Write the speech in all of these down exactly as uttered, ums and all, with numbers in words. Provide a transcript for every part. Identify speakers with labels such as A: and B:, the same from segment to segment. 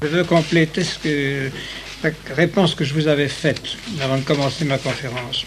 A: Je veux compléter ce que, la réponse que je vous avais faite avant de commencer ma conférence.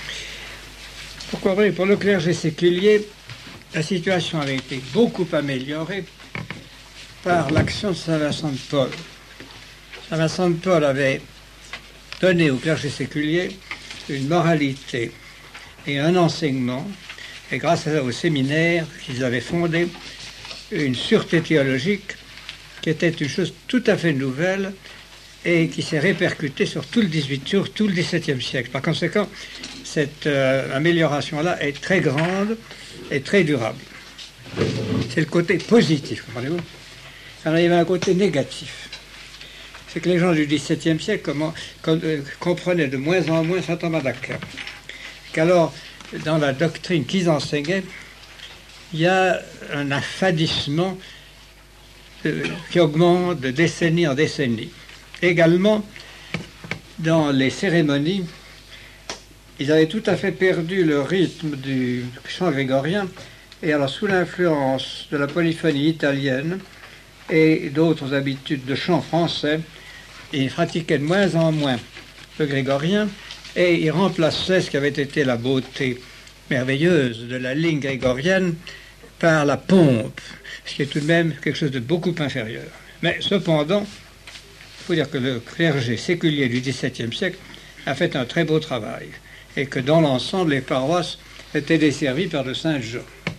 A: Pourquoi vrai, pour le clergé séculier, la situation avait été beaucoup améliorée par l'action de Saint Vincent de Paul. Saint Vincent de Paul avait donné au clergé séculier une moralité et un enseignement, et grâce au séminaire qu'ils avaient fondé, une sûreté théologique qui était une chose tout à fait nouvelle et qui s'est répercutée sur tout le dix-huitième, sur tout le dix-septième siècle. Par conséquent, cette euh, amélioration-là est très grande et très durable. C'est le côté positif, comprenez-vous? Alors, il y avait un côté négatif. C'est que les gens du dix-septième siècle comment, com, euh, comprenaient de moins en moins saint Thomas d'Aquin. Qu'alors, dans la doctrine qu'ils enseignaient, il y a un affadissement euh, qui augmente de décennie en décennie. Également, dans les cérémonies, ils avaient tout à fait perdu le rythme du chant grégorien, et alors sous l'influence de la polyphonie italienne et d'autres habitudes de chant français, ils pratiquaient de moins en moins le grégorien, et ils remplaçaient ce qui avait été la beauté merveilleuse de la ligne grégorienne par la pompe, ce qui est tout de même quelque chose de beaucoup inférieur. Mais cependant, il faut dire que le clergé séculier du dix-septième siècle a fait un très beau travail, et que dans l'ensemble, les paroisses étaient desservies par de saints gens.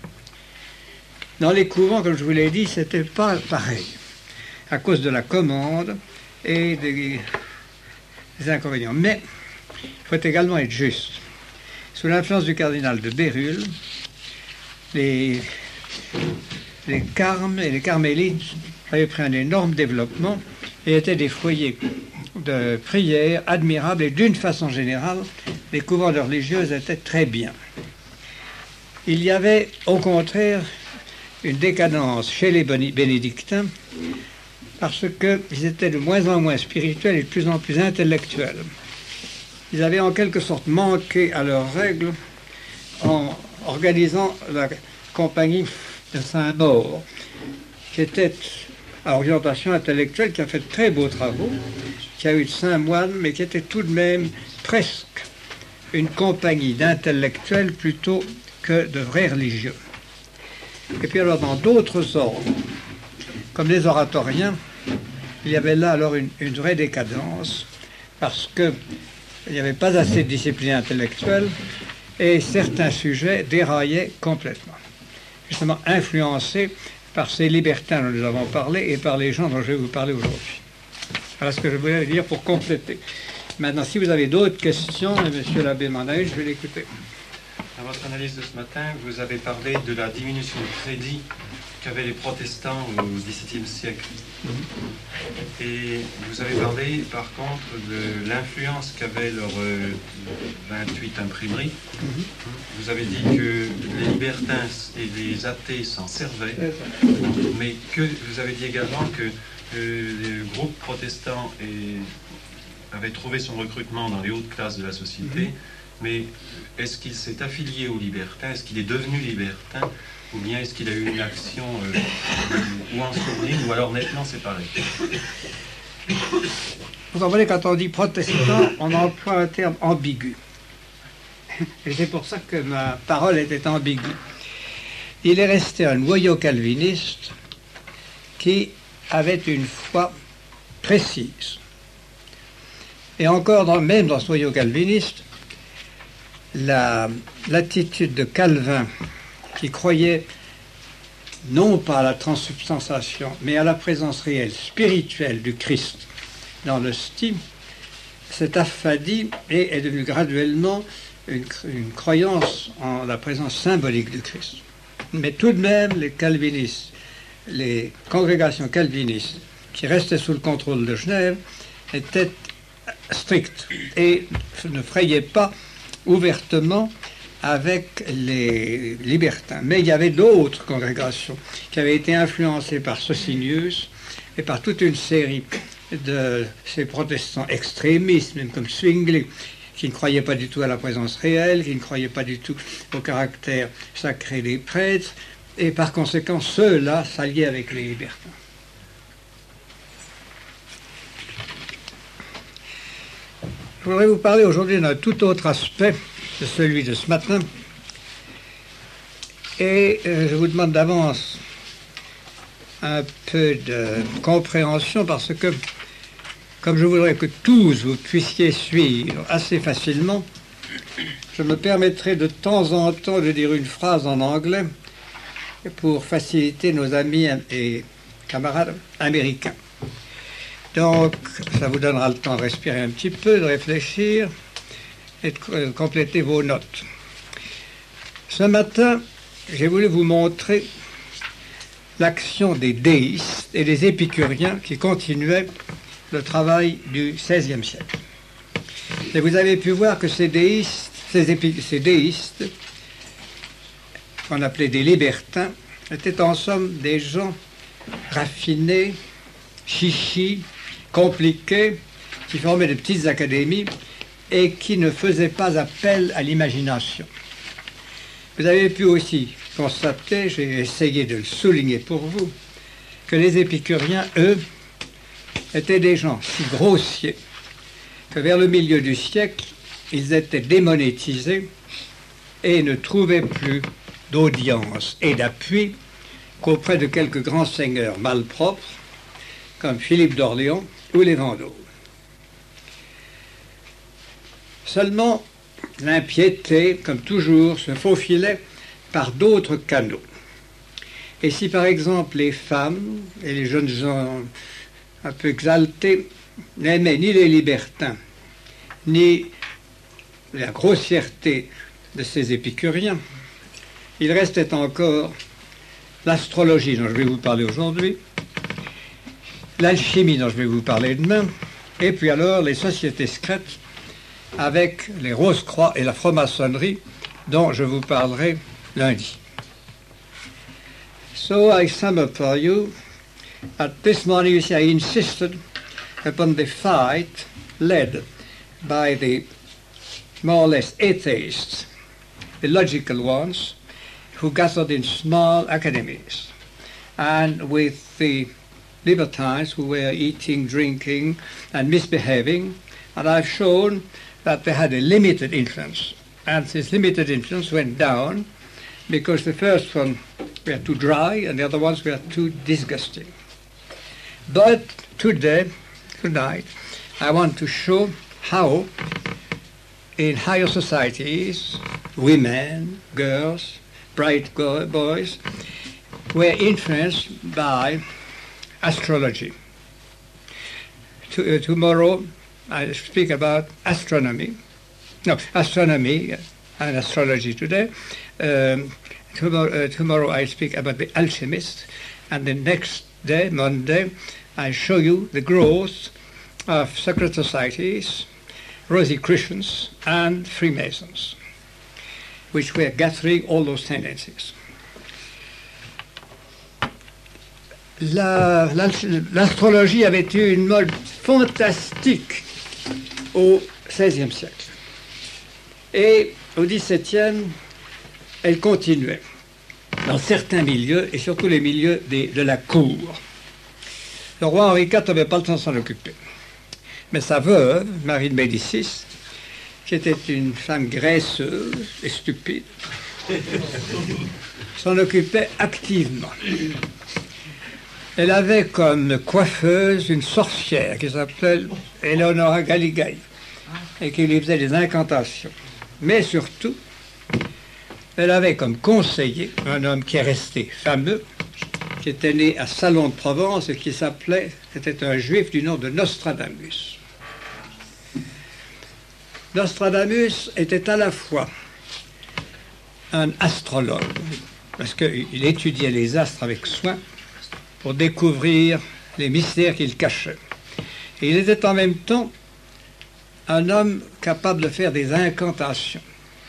A: Dans les couvents, comme je vous l'ai dit, c'était pas pareil, à cause de la commande et des, des inconvénients. Mais il faut également être juste. Sous l'influence du cardinal de Bérulle, les, les carmes et les carmélites avaient pris un énorme développement et étaient des foyers de prière admirables, et d'une façon générale, les couvents de religieuses étaient très bien. Il y avait, au contraire, une décadence chez les bénédictins, parce qu'ils étaient de moins en moins spirituels et de plus en plus intellectuels. Ils avaient en quelque sorte manqué à leurs règles en organisant la compagnie de Saint-Maur, qui était à orientation intellectuelle, qui a fait de très beaux travaux, qui a eu de saint moines, mais qui était tout de même presque une compagnie d'intellectuels plutôt que de vrais religieux. Et puis alors dans d'autres ordres, comme les oratoriens, il y avait là alors une, une vraie décadence, parce qu'il n'y avait pas assez de discipline intellectuelle, et certains sujets déraillaient complètement, justement influencés par ces libertins dont nous avons parlé et par les gens dont je vais vous parler aujourd'hui. Voilà ce que je voulais dire pour compléter. Maintenant, si vous avez d'autres questions, et M. l'abbé m'en a une, je vais l'écouter.
B: Dans votre analyse de ce matin, vous avez parlé de la diminution de crédit qu'avaient les protestants au dix-septième siècle. Mm-hmm. Et vous avez parlé, par contre, de l'influence qu'avaient leurs euh, vingt-huit imprimeries. Mm-hmm. Vous avez dit que les libertins et les athées s'en servaient, mais que vous avez dit également que euh, le groupe protestant est, avait trouvé son recrutement dans les hautes classes de la société. Mm-hmm. Mais est-ce qu'il s'est affilié aux libertins? Est-ce qu'il est devenu libertin? Ou bien est-ce qu'il a eu une action euh, ou en sourdine, ou alors nettement séparée?
A: Vous comprenez, quand on dit protestant, on emploie un terme ambigu. Et c'est pour ça que ma parole était ambiguë. Il est resté un noyau calviniste qui avait une foi précise. Et encore, dans, même dans ce noyau calviniste, La, l'attitude de Calvin, qui croyait non pas à la transsubstantiation, mais à la présence réelle, spirituelle du Christ dans l'hostie, s'est affadi et est devenu graduellement une, une croyance en la présence symbolique du Christ. Mais tout de même, les calvinistes, les congrégations calvinistes qui restaient sous le contrôle de Genève étaient strictes et ne frayaient pas ouvertement avec les libertins. Mais il y avait d'autres congrégations qui avaient été influencées par Socinius et par toute une série de ces protestants extrémistes, même comme Zwingli, qui ne croyaient pas du tout à la présence réelle, qui ne croyaient pas du tout au caractère sacré des prêtres, et par conséquent, ceux-là s'alliaient avec les libertins. Je voudrais vous parler aujourd'hui d'un tout autre aspect de celui de ce matin. Et euh, je vous demande d'avance un peu de compréhension parce que, comme je voudrais que tous vous puissiez suivre assez facilement, je me permettrai de temps en temps de dire une phrase en anglais pour faciliter nos amis et camarades américains. Donc, ça vous donnera le temps de respirer un petit peu, de réfléchir et de compléter vos notes. Ce matin, j'ai voulu vous montrer l'action des déistes et des épicuriens qui continuaient le travail du seizième siècle. Et vous avez pu voir que ces déistes, ces, épi- ces déistes, qu'on appelait des libertins, étaient en somme des gens raffinés, chichis, compliqués, qui formaient de petites académies et qui ne faisaient pas appel à l'imagination. Vous avez pu aussi constater, j'ai essayé de le souligner pour vous, que les épicuriens, eux, étaient des gens si grossiers que vers le milieu du siècle, ils étaient démonétisés et ne trouvaient plus d'audience et d'appui qu'auprès de quelques grands seigneurs malpropres, comme Philippe d'Orléans ou les Vendômes. Seulement, l'impiété, comme toujours, se faufilait par d'autres canaux. Et si par exemple les femmes et les jeunes gens un peu exaltés n'aimaient ni les libertins, ni la grossièreté de ces épicuriens, il restait encore l'astrologie dont je vais vous parler aujourd'hui, l'alchimie dont je vais vous parler demain, et puis alors les sociétés secrètes avec les Rose-Croix et la franc-maçonnerie dont je vous parlerai lundi. So I sum up for you. At this morning, you see, I insisted upon the fight led by the more or less atheists, the logical ones, who gathered in small academies, and with the libertines who were eating, drinking, and misbehaving, and I've shown that they had a limited influence, and this limited influence went down because the first one were too dry and the other ones were too disgusting. But today, tonight, I want to show how in higher societies, women, girls, bright go- boys were influenced by astrology. To, uh, tomorrow, I speak about astronomy. No, astronomy and astrology today. Um, tomorrow, uh, tomorrow I speak about the alchemists. And the next day, Monday, I show you the growth of secret societies, Rosicrucians, and Freemasons, which were gathering all those tendencies. La, la, l'astrologie avait eu une mode fantastique au seizième siècle. Et au dix-septième, elle continuait dans certains milieux, et surtout les milieux des, de la cour. Le roi Henri quatre n'avait pas le temps de s'en occuper. Mais sa veuve, Marie de Médicis, qui était une femme graisseuse et stupide, s'en occupait activement. Elle avait comme coiffeuse une sorcière qui s'appelle Eleonora Galigai et qui lui faisait des incantations. Mais surtout, elle avait comme conseiller un homme qui est resté fameux, qui était né à Salon de Provence et qui s'appelait, c'était un juif du nom de Nostradamus. Nostradamus était à la fois un astrologue, parce qu'il étudiait les astres avec soin pour découvrir les mystères qu'il cachait. Et il était en même temps un homme capable de faire des incantations.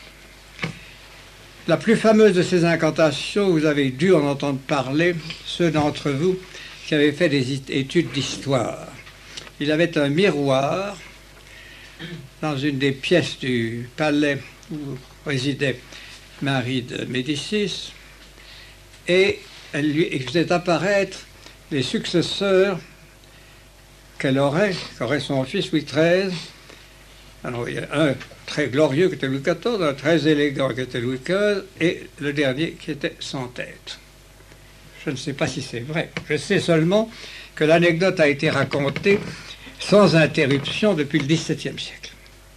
A: La plus fameuse de ces incantations, vous avez dû en entendre parler, ceux d'entre vous qui avaient fait des études d'histoire. Il avait un miroir dans une des pièces du palais où résidait Marie de Médicis, et elle lui faisait apparaître les successeurs qu'elle aurait, qu'aurait son fils Louis treize, Alors, il y a un très glorieux qui était Louis quatorze, un très élégant qui était Louis quinze, et le dernier qui était sans tête. Je ne sais pas si c'est vrai. Je sais seulement que l'anecdote a été racontée sans interruption depuis le dix-septième siècle.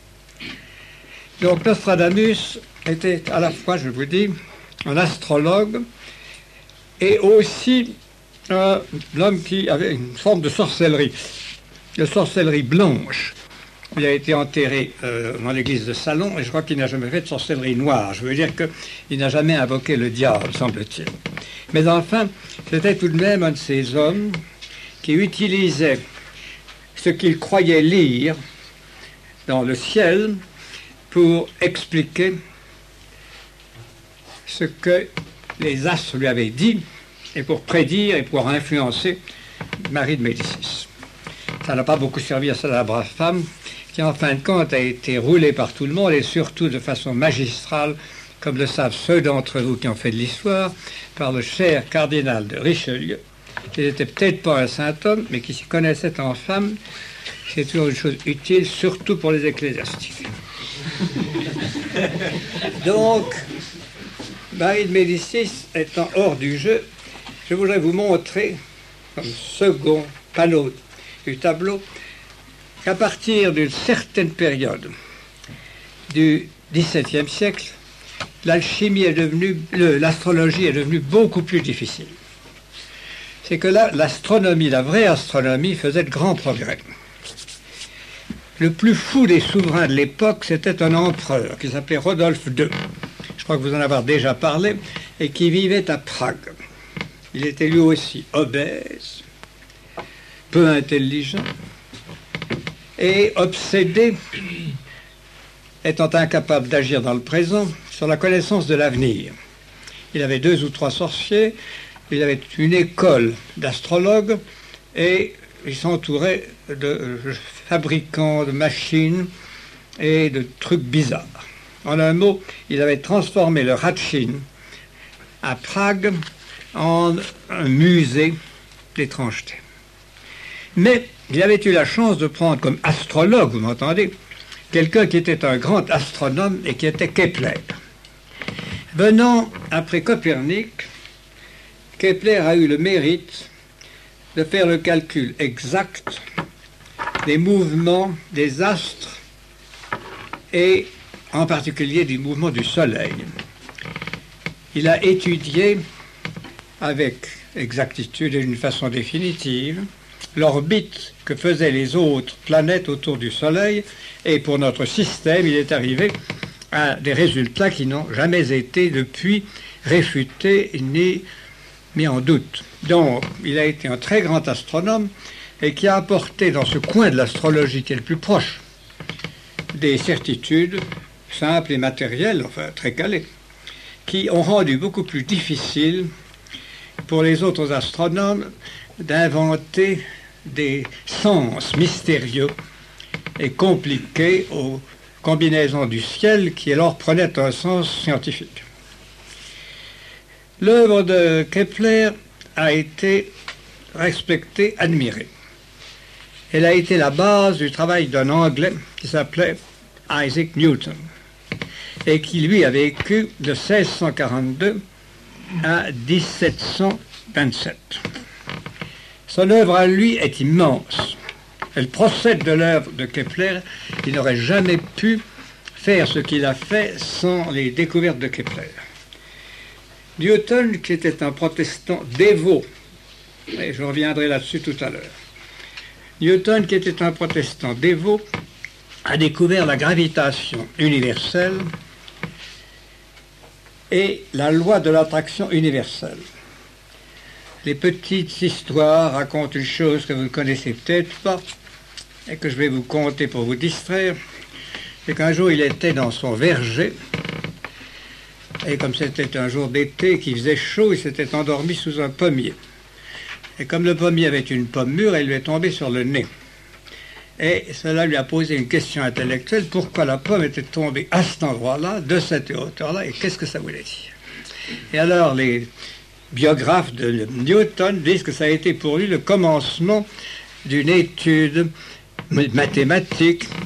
A: Donc Nostradamus était à la fois, je vous dis, un astrologue et aussi un homme qui avait une forme de sorcellerie, de sorcellerie blanche. Il a été enterré euh, dans l'église de Salon et je crois qu'il n'a jamais fait de sorcellerie noire. Je veux dire qu'il n'a jamais invoqué le diable, semble-t-il. Mais enfin, c'était tout de même un de ces hommes qui utilisait ce qu'il croyait lire dans le ciel pour expliquer ce que les astres lui avaient dit et pour prédire et pour influencer Marie de Médicis. Ça n'a pas beaucoup servi à cette brave femme qui, en fin de compte, a été roulée par tout le monde et surtout de façon magistrale, comme le savent ceux d'entre vous qui ont fait de l'histoire, par le cher cardinal de Richelieu, qui n'était peut-être pas un saint homme, mais qui s'y connaissait en femme. C'est toujours une chose utile, surtout pour les ecclésiastiques. Donc, Marie de Médicis étant hors du jeu, je voudrais vous montrer, comme second panneau du tableau, qu'à partir d'une certaine période du dix-septième siècle, l'alchimie est devenue, le, l'astrologie est devenue beaucoup plus difficile. C'est que là, l'astronomie, la vraie astronomie, faisait de grands progrès. Le plus fou des souverains de l'époque, c'était un empereur qui s'appelait Rodolphe deux. Je crois que vous en avez déjà parlé, et qui vivait à Prague. Il était lui aussi obèse, peu intelligent, et obsédé, étant incapable d'agir dans le présent, sur la connaissance de l'avenir. Il avait deux ou trois sorciers, il avait une école d'astrologues, et il s'entourait de fabricants de machines et de trucs bizarres. En un mot, il avait transformé le Hradčin à Prague en un musée d'étrangeté. Mais il avait eu la chance de prendre comme astrologue, vous m'entendez, quelqu'un qui était un grand astronome et qui était Kepler. Venant après Copernic, Kepler a eu le mérite de faire le calcul exact des mouvements des astres et en particulier du mouvement du Soleil. Il a étudié avec exactitude et d'une façon définitive l'orbite que faisaient les autres planètes autour du Soleil, et pour notre système, il est arrivé à des résultats qui n'ont jamais été depuis réfutés ni mis en doute. Donc, il a été un très grand astronome et qui a apporté dans ce coin de l'astrologie qui est le plus proche des certitudes simples et matérielles, enfin très calées, qui ont rendu beaucoup plus difficile pour les autres astronomes d'inventer des sens mystérieux et compliqués aux combinaisons du ciel qui alors prenaient un sens scientifique. L'œuvre de Kepler a été respectée, admirée. Elle a été la base du travail d'un Anglais qui s'appelait Isaac Newton et qui, lui, a vécu de seize cent quarante-deux à dix-sept cent vingt-sept. Son œuvre à lui est immense. Elle procède de l'œuvre de Kepler. Il n'aurait jamais pu faire ce qu'il a fait sans les découvertes de Kepler. Newton, qui était un protestant dévot, et je reviendrai là-dessus tout à l'heure, Newton, qui était un protestant dévot, a découvert la gravitation universelle et la loi de l'attraction universelle. Les petites histoires racontent une chose que vous ne connaissez peut-être pas et que je vais vous conter pour vous distraire. C'est qu'un jour, il était dans son verger et comme c'était un jour d'été qui faisait chaud, il s'était endormi sous un pommier. Et comme le pommier avait une pomme mûre, elle lui est tombée sur le nez. Et cela lui a posé une question intellectuelle, pourquoi la pomme était tombée à cet endroit-là, de cette hauteur-là, et qu'est-ce que ça voulait dire? Et alors les biographes de Newton disent que ça a été pour lui le commencement d'une étude mathématique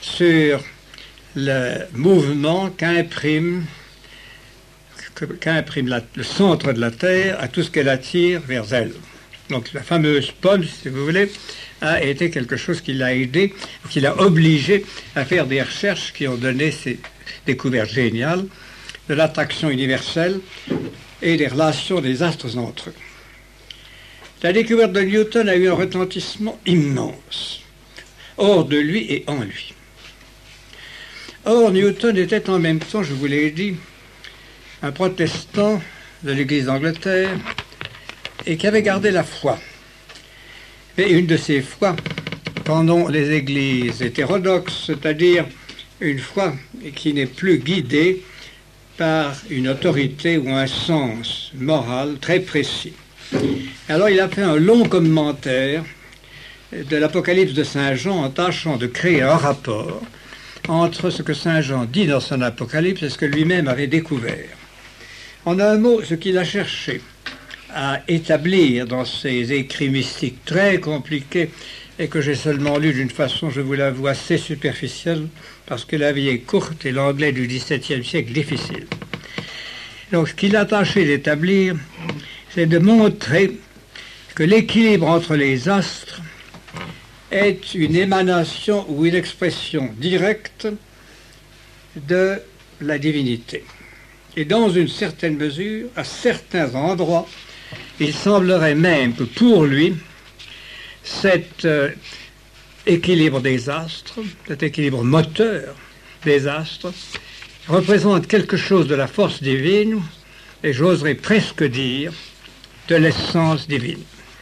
A: sur le mouvement qu'imprime qu'imprime la, le centre de la Terre à tout ce qu'elle attire vers elle. Donc la fameuse pomme, si vous voulez, a été quelque chose qui l'a aidé, qui l'a obligé à faire des recherches qui ont donné ces découvertes géniales de l'attraction universelle et des relations des astres entre eux. La découverte de Newton a eu un retentissement immense, hors de lui et en lui. Or, Newton était en même temps, je vous l'ai dit, un protestant de l'Église d'Angleterre et qui avait gardé la foi. Et une de ces foi pendant les églises hétérodoxes, c'est-à-dire une foi qui n'est plus guidée par une autorité ou un sens moral très précis. Alors il a fait un long commentaire de l'Apocalypse de Saint Jean en tâchant de créer un rapport entre ce que Saint Jean dit dans son Apocalypse et ce que lui-même avait découvert. En un mot, ce qu'il a cherché à établir dans ses écrits mystiques très compliqués et que j'ai seulement lu d'une façon, je vous l'avoue, assez superficielle, parce que la vie est courte et l'anglais du dix-septième siècle difficile. Donc ce qu'il a tâché d'établir, c'est de montrer que l'équilibre entre les astres est une émanation ou une expression directe de la divinité. Et dans une certaine mesure, à certains endroits, il semblerait même que pour lui, cet euh, équilibre des astres, cet équilibre moteur des astres, représente quelque chose de la force divine, et j'oserais presque dire de l'essence divine.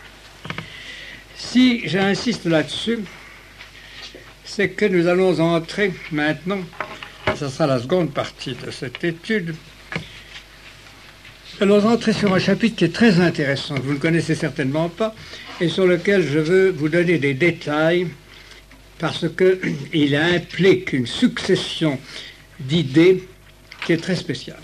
A: Si j'insiste là-dessus, c'est que nous allons entrer maintenant, ce sera la seconde partie de cette étude, nous allons entrer sur un chapitre qui est très intéressant, que vous ne connaissez certainement pas, et sur lequel je veux vous donner des détails, parce qu'il implique une succession d'idées qui est très spéciale.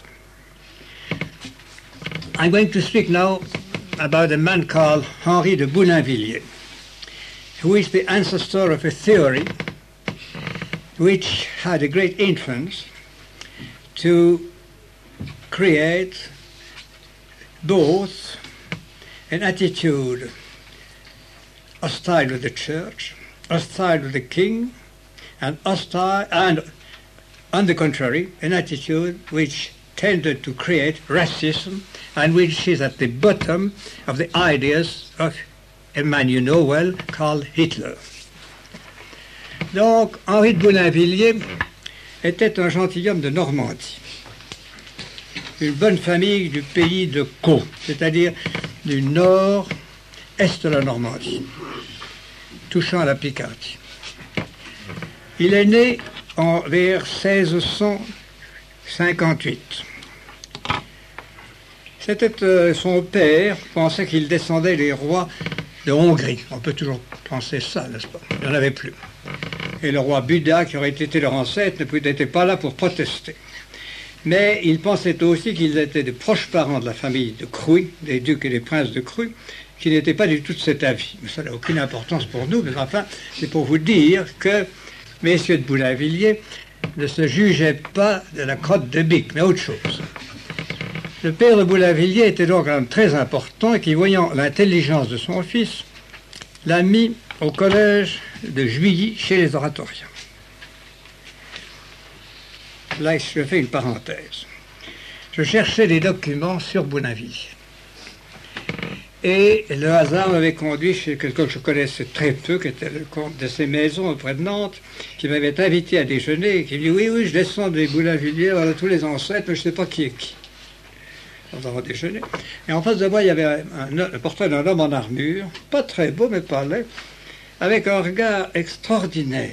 A: I'm going to speak now about a man called Henri de Boulainvilliers, who is the ancestor of a theory which had a great influence to create both an attitude hostile with the church, hostile with the king, and hostile, and on the contrary, an attitude which tended to create racism and which is at the bottom of the ideas of a man you know well called Hitler. Donc, Henri de Boulainvilliers était un gentilhomme de Normandie, une bonne famille du pays de Caux, c'est-à-dire du nord-est de la Normandie, touchant à la Picardie. Il est né en, vers seize cent cinquante-huit. C'était euh, son père pensait qu'il descendait des rois de Hongrie. On peut toujours penser ça, n'est-ce pas? Il n'y en avait plus. Et le roi Buda, qui aurait été leur ancêtre, n'était pas là pour protester. Mais il pensait aussi qu'ils étaient des proches parents de la famille de Cruy, des ducs et des princes de Cruy, qui n'étaient pas du tout de cet avis. Mais ça n'a aucune importance pour nous, mais enfin, c'est pour vous dire que messieurs de Boulainvilliers ne se jugeaient pas de la crotte de bique, mais autre chose. Le père de Boulainvilliers était donc un homme très important et qui, voyant l'intelligence de son fils, l'a mis au collège de Juilly chez les oratoriens. Là, je fais une parenthèse. Je cherchais des documents sur Boulainvilliers. Et le hasard m'avait conduit chez quelqu'un que je connaissais très peu, qui était le comte de ces maisons auprès de Nantes, qui m'avait invité à déjeuner et qui me dit « Oui, oui, je descends des Boulainvilliers, voilà tous les ancêtres, mais je ne sais pas qui est qui. » Nous avons déjeuné. Et en face de moi, il y avait un, un, un portrait d'un homme en armure, pas très beau, mais pas laid, avec un regard extraordinaire.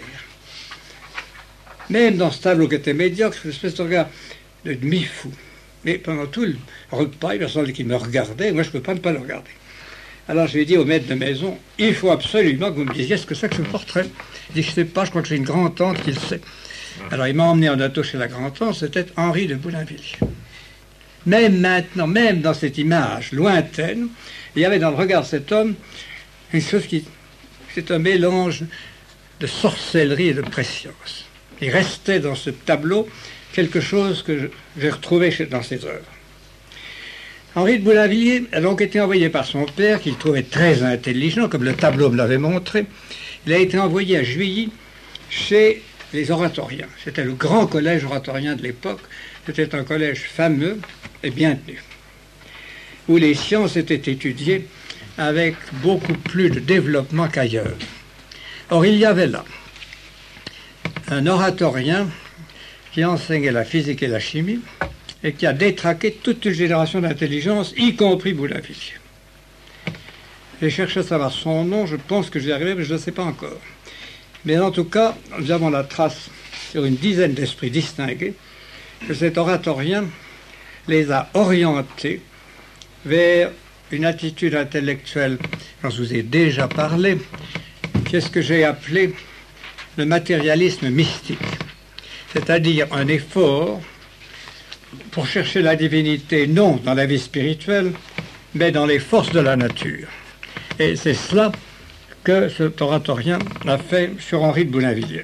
A: Même dans ce tableau qui était médiocre, une espèce de regard de demi-fou. Mais pendant tout le repas, il y a personne qui me regardait, moi je ne peux pas ne pas le regarder. Alors je lui ai dit au maître de maison, il faut absolument que vous me disiez ce que c'est que ce portrait. Il dit, je ne sais pas, je crois que j'ai une grand-tante qui le sait. Alors il m'a emmené en auto chez la grand-tante, c'était Henri de Boulainvilliers. Même maintenant, même dans cette image lointaine, il y avait dans le regard de cet homme une chose qui... c'est un mélange de sorcellerie et de préscience. Il restait dans ce tableau quelque chose que j'ai retrouvé dans ses œuvres. Henri de Boulainvilliers a donc été envoyé par son père, qu'il trouvait très intelligent, comme le tableau me l'avait montré. Il a été envoyé à Juilly chez les oratoriens. C'était le grand collège oratorien de l'époque. C'était un collège fameux et bien tenu, où les sciences étaient étudiées avec beaucoup plus de développement qu'ailleurs. Or, il y avait là un oratorien qui enseignait la physique et la chimie et qui a détraqué toute une génération d'intelligence, y compris Boulainvilliers. J'ai cherché à savoir son nom, je pense que j'y arriverai, mais je ne sais pas encore. Mais en tout cas, nous avons la trace sur une dizaine d'esprits distingués que cet oratorien les a orientés vers une attitude intellectuelle, j'en vous ai déjà parlé, qui est ce que j'ai appelé le matérialisme mystique, c'est-à-dire un effort pour chercher la divinité non dans la vie spirituelle, mais dans les forces de la nature. Et c'est cela que cet oratorien a fait sur Henri de Boulainvilliers.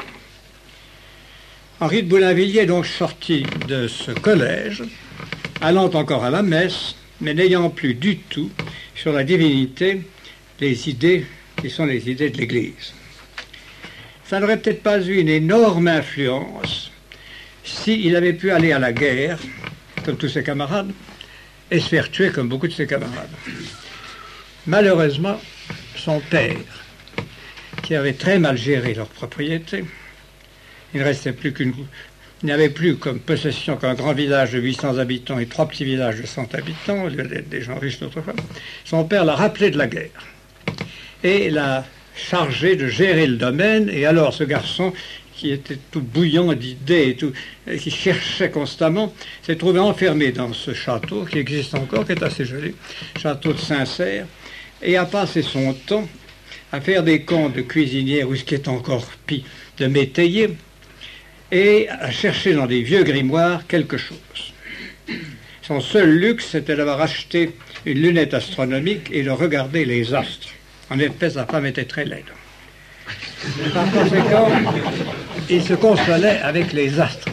A: Henri de Boulainvilliers est donc sorti de ce collège, allant encore à la messe, mais n'ayant plus du tout sur la divinité les idées qui sont les idées de l'Église. Ça n'aurait peut-être pas eu une énorme influence s'il avait pu aller à la guerre, comme tous ses camarades, et se faire tuer comme beaucoup de ses camarades. Malheureusement, son père, qui avait très mal géré leur propriété, il ne restait plus qu'une... Il n'y avait plus comme possession qu'un grand village de huit cents habitants et trois petits villages de cent habitants, au lieu d'être des gens riches d'autrefois. Son père l'a rappelé de la guerre et l'a chargé de gérer le domaine. Et alors ce garçon, qui était tout bouillant d'idées et tout, et qui cherchait constamment, s'est trouvé enfermé dans ce château qui existe encore, qui est assez joli, château de Saint-Cerf, et a passé son temps à faire des contes de cuisinière, ou ce qui est encore pis, de métayer, et à chercher dans des vieux grimoires quelque chose. Son seul luxe, c'était d'avoir acheté une lunette astronomique et de regarder les astres. En effet, sa femme était très laide. Par conséquent, il se consolait avec les astres.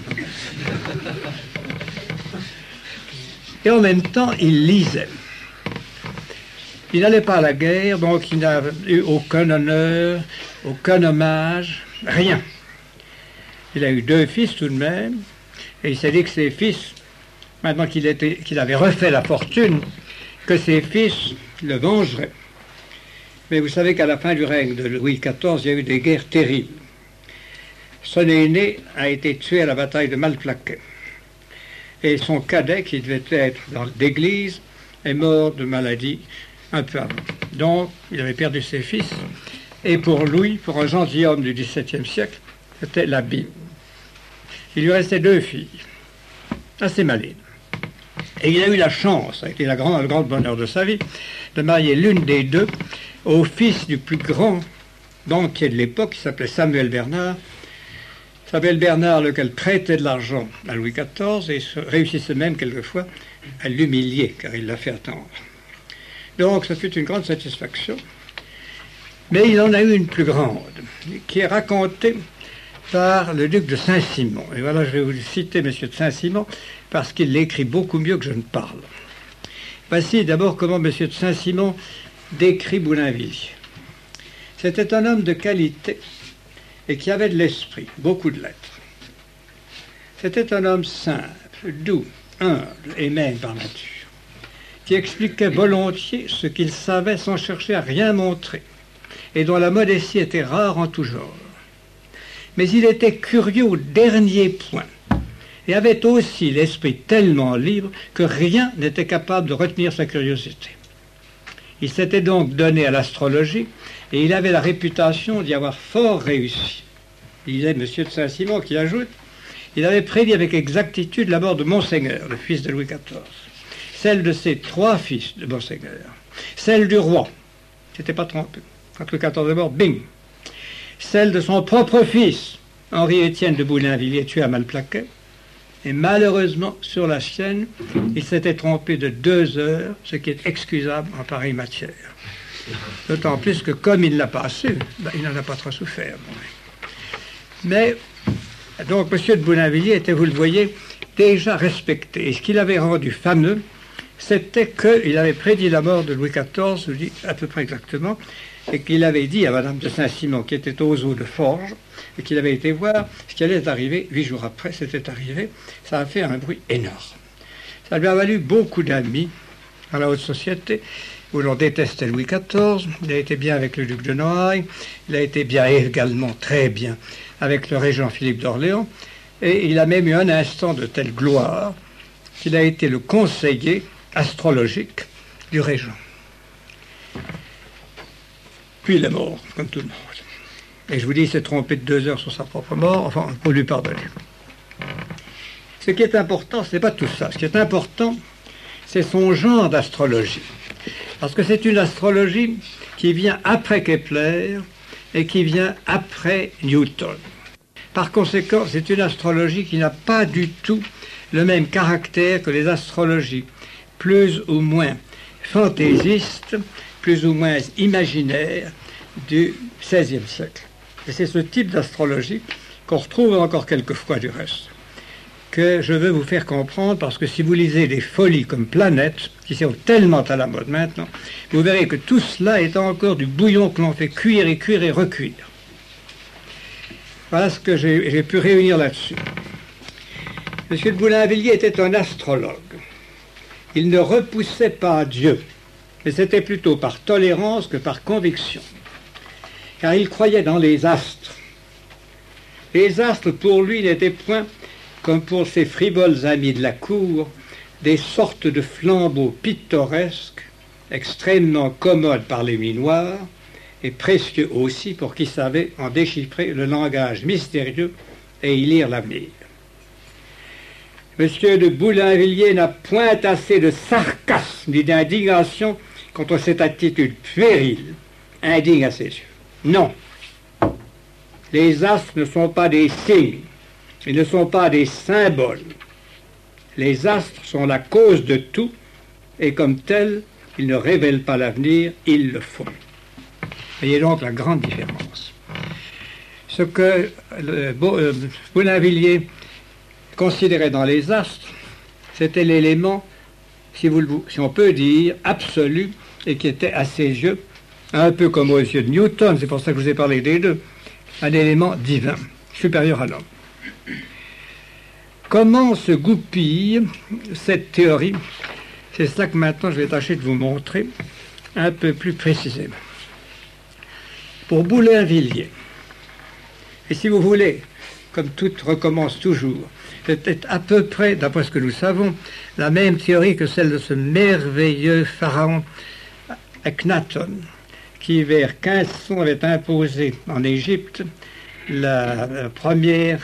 A: Et en même temps, il lisait. Il n'allait pas à la guerre, donc il n'a eu aucun honneur, aucun hommage, rien. Il a eu deux fils tout de même, et il s'est dit que ses fils, maintenant qu'il était, qu'il avait refait la fortune, que ses fils le vengeraient. Mais vous savez qu'à la fin du règne de Louis quatorze, il y a eu des guerres terribles. Son aîné a été tué à la bataille de Malplaquet. Et son cadet, qui devait être dans l'église, est mort de maladie un peu avant. Donc, il avait perdu ses fils. Et pour Louis, pour un gentilhomme du dix-septième siècle, c'était l'abîme. Il lui restait deux filles, assez malines. Et il a eu la chance, ça a été la grande, le grand bonheur de sa vie, de marier l'une des deux au fils du plus grand banquier de l'époque, qui s'appelait Samuel Bernard. Samuel Bernard, lequel prêtait de l'argent à Louis quatorze et réussissait même quelquefois à l'humilier, car il l'a fait attendre. Donc, ça fut une grande satisfaction. Mais il en a eu une plus grande, qui est racontée par le duc de Saint-Simon. Et voilà, je vais vous citer M. de Saint-Simon, parce qu'il l'écrit beaucoup mieux que je ne parle. Voici d'abord comment M. de Saint-Simon décrit Boulainvilliers. C'était un homme de qualité et qui avait de l'esprit, beaucoup de lettres. C'était un homme simple, doux, humble et même par nature, qui expliquait volontiers ce qu'il savait sans chercher à rien montrer, et dont la modestie était rare en tout genre. Mais il était curieux au dernier point, et avait aussi l'esprit tellement libre que rien n'était capable de retenir sa curiosité. Il s'était donc donné à l'astrologie, et il avait la réputation d'y avoir fort réussi. Il disait M. de Saint-Simon, qui ajoute, il avait prédit avec exactitude la mort de Monseigneur, le fils de Louis quatorze, celle de ses trois fils de Monseigneur, celle du roi, c'était pas trompé, quand Louis quatorze est mort, bing, celle de son propre fils, Henri-Étienne de Boulainvilliers, tué à Malplaquet, et malheureusement, sur la sienne, il s'était trompé de deux heures, ce qui est excusable en pareille matière. D'autant plus que, comme il ne l'a pas su, ben, il n'en a pas trop souffert. Mais Donc M. de Boulainvilliers était, vous le voyez, déjà respecté. Et ce qu'il avait rendu fameux, c'était qu'il avait prédit la mort de Louis quatorze, je vous dis à peu près exactement, et qu'il avait dit à Madame de Saint-Simon, qui était aux eaux de Forges, et qu'il avait été voir ce qui allait arriver. Huit jours après, c'était arrivé. Ça a fait un bruit énorme. Ça lui a valu beaucoup d'amis dans la haute société, où l'on détestait Louis quatorze. Il a été bien avec le duc de Noailles, il a été bien également très bien avec le régent Philippe d'Orléans, et il a même eu un instant de telle gloire qu'il a été le conseiller astrologique du régent. Puis il est mort, comme tout le monde. Et je vous dis, il s'est trompé de deux heures sur sa propre mort, enfin, pour lui pardonner. Ce qui est important, ce n'est pas tout ça. Ce qui est important, c'est son genre d'astrologie. Parce que c'est une astrologie qui vient après Kepler et qui vient après Newton. Par conséquent, c'est une astrologie qui n'a pas du tout le même caractère que les astrologies plus ou moins fantaisistes, plus ou moins imaginaires du seizième siècle. Et c'est ce type d'astrologie qu'on retrouve encore quelquefois du reste, que je veux vous faire comprendre, parce que si vous lisez des folies comme Planète, qui sont tellement à la mode maintenant, vous verrez que tout cela est encore du bouillon que l'on fait cuire et cuire et recuire. Voilà ce que j'ai, j'ai pu réunir là-dessus. M. de Boulainvilliers était un astrologue. Il ne repoussait pas Dieu, mais c'était plutôt par tolérance que par conviction. Car il croyait dans les astres. Les astres, pour lui, n'étaient point, comme pour ses frivoles amis de la cour, des sortes de flambeaux pittoresques, extrêmement commodes par les nuits noires, et précieux aussi pour qui savait en déchiffrer le langage mystérieux et y lire l'avenir. Monsieur de Boulainvilliers n'a point assez de sarcasme ni d'indignation contre cette attitude puérile, indigne à ses yeux. Non, les astres ne sont pas des signes, ils ne sont pas des symboles. Les astres sont la cause de tout, et comme tels, ils ne révèlent pas l'avenir, ils le font. Voyez donc la grande différence. Ce que le Boulainvilliers considérait dans les astres, c'était l'élément, si, vous le, si on peut dire, absolu, et qui était à ses yeux, un peu comme aux yeux de Newton, c'est pour ça que je vous ai parlé des deux, un élément divin, supérieur à l'homme. Comment se goupille cette théorie? C'est ça que maintenant je vais tâcher de vous montrer un peu plus précisément. Pour Boulainvilliers, et si vous voulez, comme tout recommence toujours, c'était à peu près, d'après ce que nous savons, la même théorie que celle de ce merveilleux pharaon Akhenaton, qui vers quinze cents avait imposé en Égypte la, la première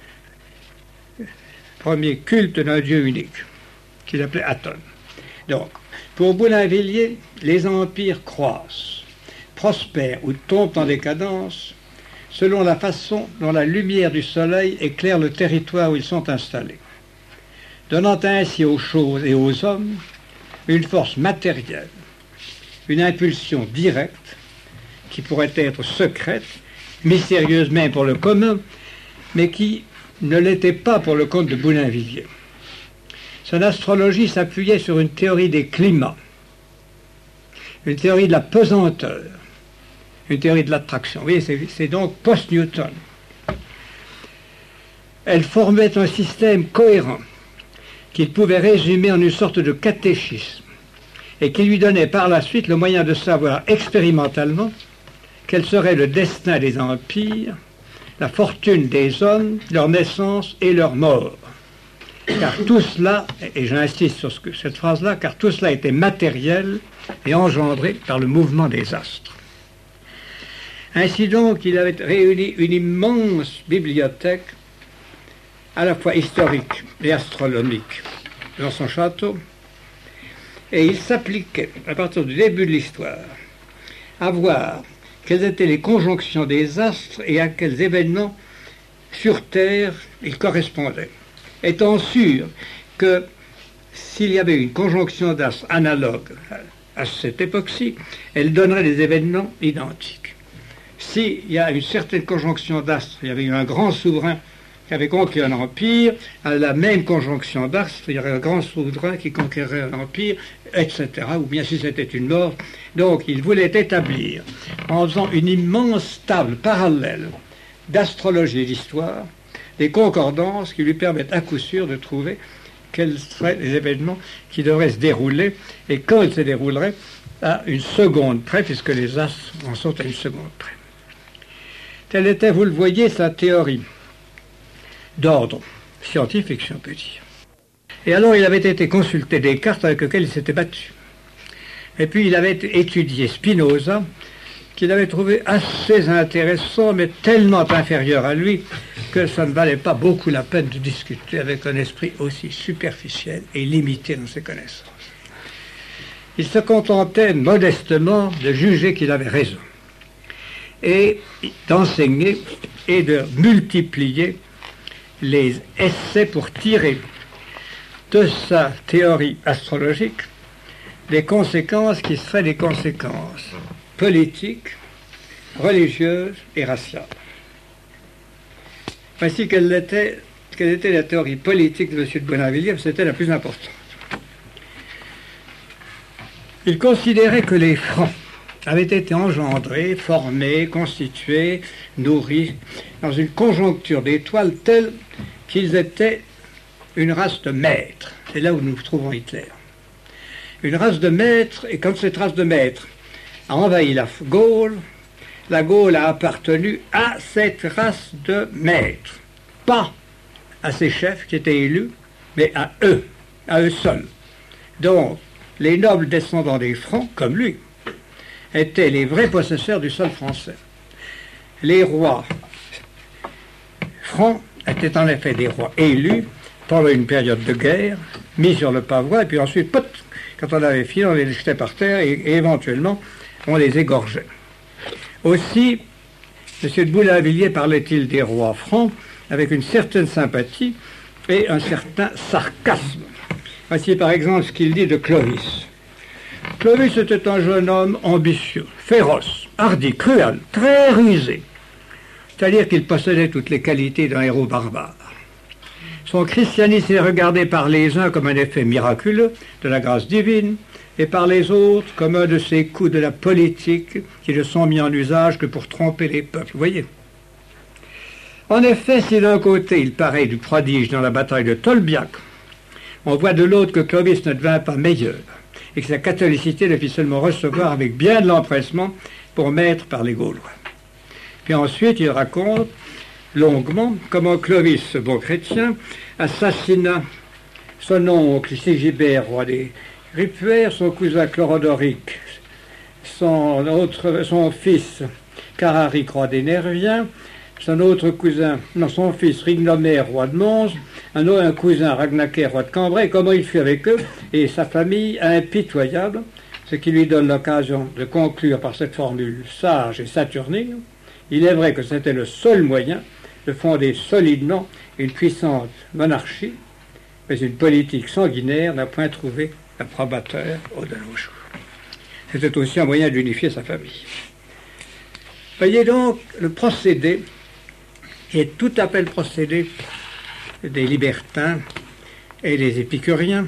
A: premier culte d'un dieu unique, qu'il appelait Aton. Donc, pour Boulainvilliers, les empires croissent, prospèrent ou tombent en décadence selon la façon dont la lumière du soleil éclaire le territoire où ils sont installés, donnant ainsi aux choses et aux hommes une force matérielle, une impulsion directe, qui pourrait être secrète, mystérieuse même pour le commun, mais qui ne l'était pas pour le comte de Boulainvilliers. Son astrologie s'appuyait sur une théorie des climats, une théorie de la pesanteur, une théorie de l'attraction. Vous voyez, c'est, c'est donc post-Newton. Elle formait un système cohérent qu'il pouvait résumer en une sorte de catéchisme et qui lui donnait par la suite le moyen de savoir expérimentalement quel serait le destin des empires, la fortune des hommes, leur naissance et leur mort. Car tout cela, et j'insiste sur ce que, cette phrase-là, car tout cela était matériel et engendré par le mouvement des astres. Ainsi donc, il avait réuni une immense bibliothèque, à la fois historique et astronomique, dans son château, et il s'appliquait, à partir du début de l'histoire, à voir quelles étaient les conjonctions des astres et à quels événements sur Terre ils correspondaient, étant sûr que s'il y avait une conjonction d'astres analogue à cette époque-ci, elle donnerait des événements identiques. S'il y a une certaine conjonction d'astres, il y avait eu un grand souverain qui avait conquis un empire, à la même conjonction d'astres, il y aurait un grand souverain qui conquérait un empire, et cetera, ou bien si c'était une mort. Donc il voulait établir, en faisant une immense table parallèle d'astrologie et d'histoire, des concordances qui lui permettent à coup sûr de trouver quels seraient les événements qui devraient se dérouler, et quand ils se dérouleraient, à une seconde près, puisque les astres en sont à une seconde près. Telle était, vous le voyez, sa théorie d'ordre scientifique, si on peut dire. Et alors il avait été consulté Descartes, avec lequel il s'était battu. Et puis il avait étudié Spinoza, qu'il avait trouvé assez intéressant, mais tellement inférieur à lui, que ça ne valait pas beaucoup la peine de discuter avec un esprit aussi superficiel et limité dans ses connaissances. Il se contentait modestement de juger qu'il avait raison, et d'enseigner et de multiplier les essais pour tirer de sa théorie astrologique des conséquences qui seraient des conséquences politiques, religieuses et raciales. Voici quelle était, quelle était la théorie politique de M. de Boinvilliers, c'était la plus importante. Il considérait que les Francs avaient été engendrés, formés, constitués, nourris dans une conjoncture d'étoiles telle qu'ils étaient une race de maîtres. C'est là où nous trouvons Hitler. Une race de maîtres, et quand cette race de maîtres a envahi la Gaule, la Gaule a appartenu à cette race de maîtres. Pas à ses chefs qui étaient élus, mais à eux, à eux seuls. Donc, les nobles descendants des Francs, comme lui, étaient les vrais possesseurs du sol français. Les rois francs étaient en effet des rois élus pendant une période de guerre, mis sur le pavois, et puis ensuite, pot, quand on avait fini, on les jetait par terre et, et éventuellement, on les égorgeait. Aussi, M. de Boulainvilliers parlait-il des rois francs avec une certaine sympathie et un certain sarcasme. Voici par exemple ce qu'il dit de Clovis. Clovis était un jeune homme ambitieux, féroce, hardi, cruel, très rusé. C'est-à-dire qu'il possédait toutes les qualités d'un héros barbare. Son christianisme est regardé par les uns comme un effet miraculeux de la grâce divine, et par les autres comme un de ces coups de la politique qui ne sont mis en usage que pour tromper les peuples. Vous voyez ? En effet, si d'un côté il paraît du prodige dans la bataille de Tolbiac, on voit de l'autre que Clovis ne devint pas meilleur, et que sa catholicité le fit seulement recevoir avec bien de l'empressement pour maître par les Gaulois. Puis ensuite, il raconte longuement comment Clovis, ce bon chrétien, assassina son oncle Sigibert, roi des Ripuaires, son cousin Chlorodoric, son, autre, son fils Cararic, roi des Nerviens, son autre cousin, non, son fils Rignomère, roi de Mons, un autre un cousin Ragnacaire, roi de Cambrai, comment il fut avec eux, et sa famille impitoyable, ce qui lui donne l'occasion de conclure par cette formule sage et saturnine. Il est vrai que c'était le seul moyen de fonder solidement une puissante monarchie, mais une politique sanguinaire n'a point trouvé approbateur au de nos jours. C'était aussi un moyen d'unifier sa famille. Voyez donc le procédé, est tout à fait le procédé des libertins et des épicuriens.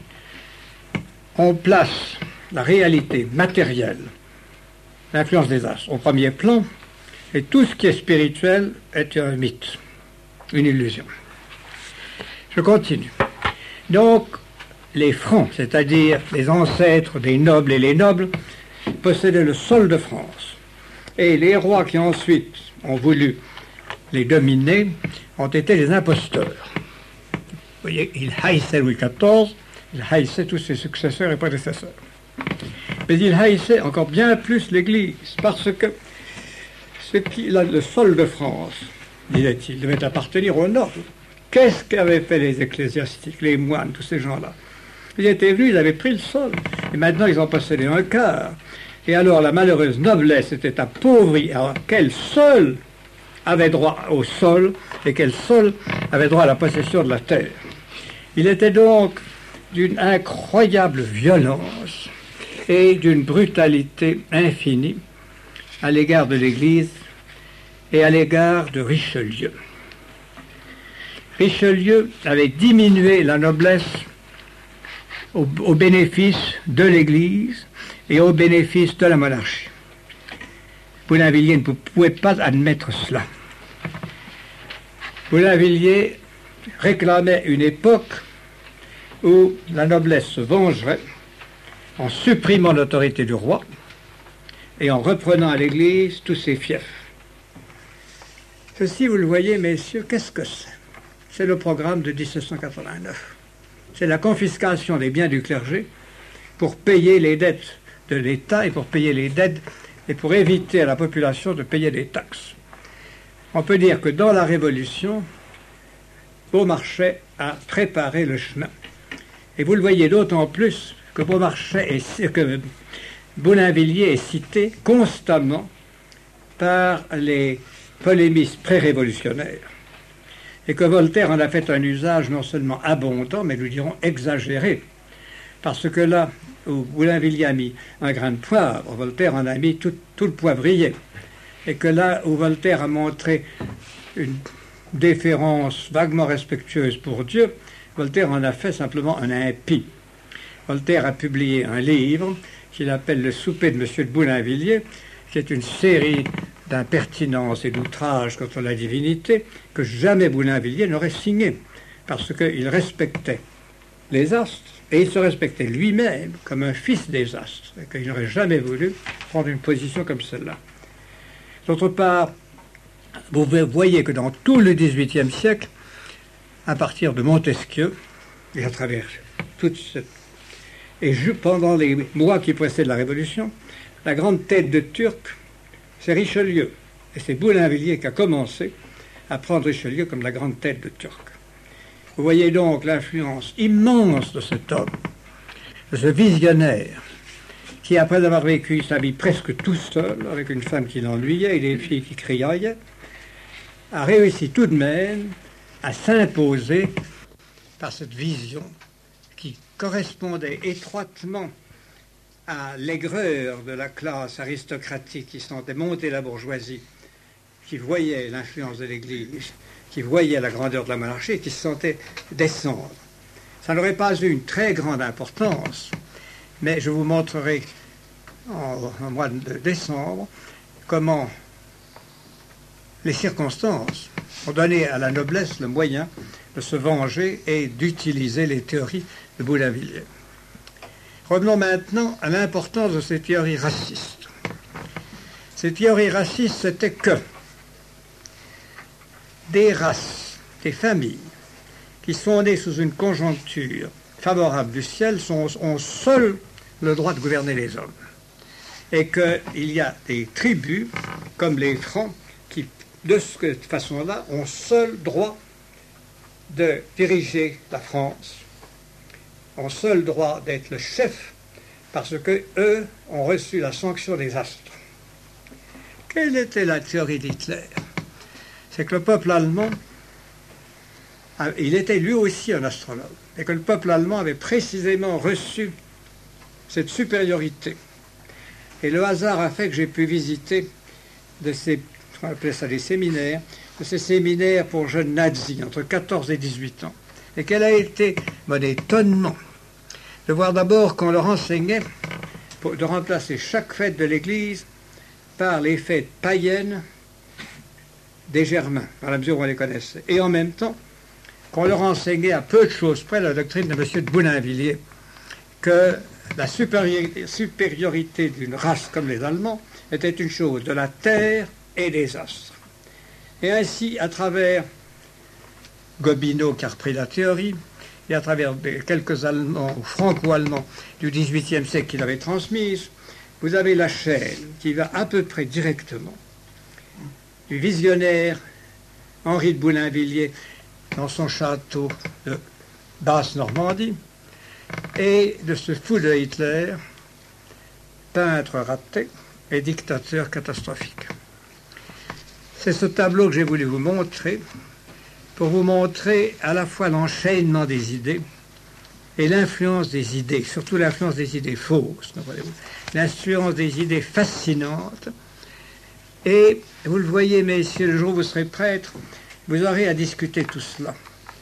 A: On place la réalité matérielle, l'influence des astres, au premier plan, et tout ce qui est spirituel est un mythe, une illusion. Je continue. Donc, les Francs, c'est-à-dire les ancêtres des nobles et les nobles, possédaient le sol de France. Et les rois qui ensuite ont voulu les dominer ont été les imposteurs. Vous voyez, ils haïssaient Louis quatorze, ils haïssaient tous ses successeurs et prédécesseurs. Mais ils haïssaient encore bien plus l'Église, parce que ce qui, là, le sol de France, disait-il, devait appartenir aux nobles. Qu'est-ce qu'avaient fait les ecclésiastiques, les moines, tous ces gens-là? Ils étaient venus, ils avaient pris le sol, et maintenant ils en possédaient un quart. Et alors la malheureuse noblesse était appauvrie, alors qu'elle seule avait droit au sol, et qu'elle seule avait droit à la possession de la terre. Il était donc d'une incroyable violence et d'une brutalité infinie à l'égard de l'Église et à l'égard de Richelieu. Richelieu avait diminué la noblesse au, au bénéfice de l'Église et au bénéfice de la monarchie. Boulainvilliers ne pouvait pas admettre cela. Boulainvilliers réclamait une époque où la noblesse se vengerait en supprimant l'autorité du roi et en reprenant à l'Église tous ses fiefs. Ceci, vous le voyez, messieurs, qu'est-ce que c'est? C'est le programme de dix-sept cent quatre-vingt-neuf. C'est la confiscation des biens du clergé pour payer les dettes de l'État et pour payer les dettes et pour éviter à la population de payer des taxes. On peut dire que dans la Révolution, Beaumarchais a préparé le chemin. Et vous le voyez d'autant plus que Beaumarchais est, que Boulainvilliers est cité constamment par les polémistes pré-révolutionnaires. Et que Voltaire en a fait un usage non seulement abondant, mais nous dirons exagéré. Parce que là où Boulainvilliers a mis un grain de poivre, Voltaire en a mis tout, tout le poivrier. Et que là où Voltaire a montré une déférence vaguement respectueuse pour Dieu, Voltaire en a fait simplement un impie. Voltaire a publié un livre qu'il appelle Le souper de Monsieur de Boulainvilliers, qui est une série d'impertinences et d'outrages contre la divinité que jamais Boulainvilliers n'aurait signé, parce qu'il respectait les astres et il se respectait lui-même comme un fils des astres, et qu'il n'aurait jamais voulu prendre une position comme celle-là. D'autre part, vous voyez que dans tout le dix-huitième siècle, à partir de Montesquieu, et à travers toute cette... et pendant les mois qui précèdent la Révolution, la grande tête de Turc, c'est Richelieu. Et c'est Boulainvilliers qui a commencé à prendre Richelieu comme la grande tête de Turc. Vous voyez donc l'influence immense de cet homme, de ce visionnaire, qui, après avoir vécu sa vie presque tout seul, avec une femme qui l'ennuyait et des filles qui criaient, a réussi tout de même à s'imposer par cette vision qui correspondait étroitement à l'aigreur de la classe aristocratique qui sentait monter la bourgeoisie, qui voyait l'influence de l'Église, qui voyait la grandeur de la monarchie et qui se sentait descendre. Ça n'aurait pas eu une très grande importance, mais je vous montrerai en, en mois de décembre comment les circonstances ont donné à la noblesse le moyen de se venger et d'utiliser les théories de Boulainvilliers. Revenons maintenant à l'importance de ces théories racistes. Ces théories racistes, c'était que des races, des familles qui sont nées sous une conjoncture favorable du ciel sont, ont seuls le droit de gouverner les hommes. Et qu'il y a des tribus, comme les Francs, qui, de cette façon-là, ont seul droit de diriger la France, ont seul droit d'être le chef, parce que eux ont reçu la sanction des astres. Quelle était la théorie d'Hitler? C'est que le peuple allemand, il était lui aussi un astronome, et que le peuple allemand avait précisément reçu cette supériorité. Et le hasard a fait que j'ai pu visiter de ces, on appelait ça des séminaires, de ces séminaires pour jeunes nazis, entre quatorze et dix-huit ans. Et quel a été mon étonnement de voir d'abord qu'on leur enseignait pour, de remplacer chaque fête de l'Église par les fêtes païennes des Germains, dans la mesure où on les connaissait. Et en même temps, qu'on leur enseignait à peu de choses près la doctrine de M. de Boulainvilliers, que la supériorité, supériorité d'une race comme les Allemands était une chose de la terre et des astres. Et ainsi, à travers Gobineau qui a repris la théorie, et à travers quelques Allemands ou franco-allemands du dix-huitième siècle qui l'avaient transmise, vous avez la chaîne qui va à peu près directement du visionnaire Henri de Boulainvilliers dans son château de Basse-Normandie et de ce fou de Hitler, peintre raté et dictateur catastrophique. C'est ce tableau que j'ai voulu vous montrer pour vous montrer à la fois l'enchaînement des idées et l'influence des idées, surtout l'influence des idées fausses, l'influence des idées fascinantes. Et vous le voyez, messieurs, le jour où vous serez prêtres, vous aurez à discuter tout cela.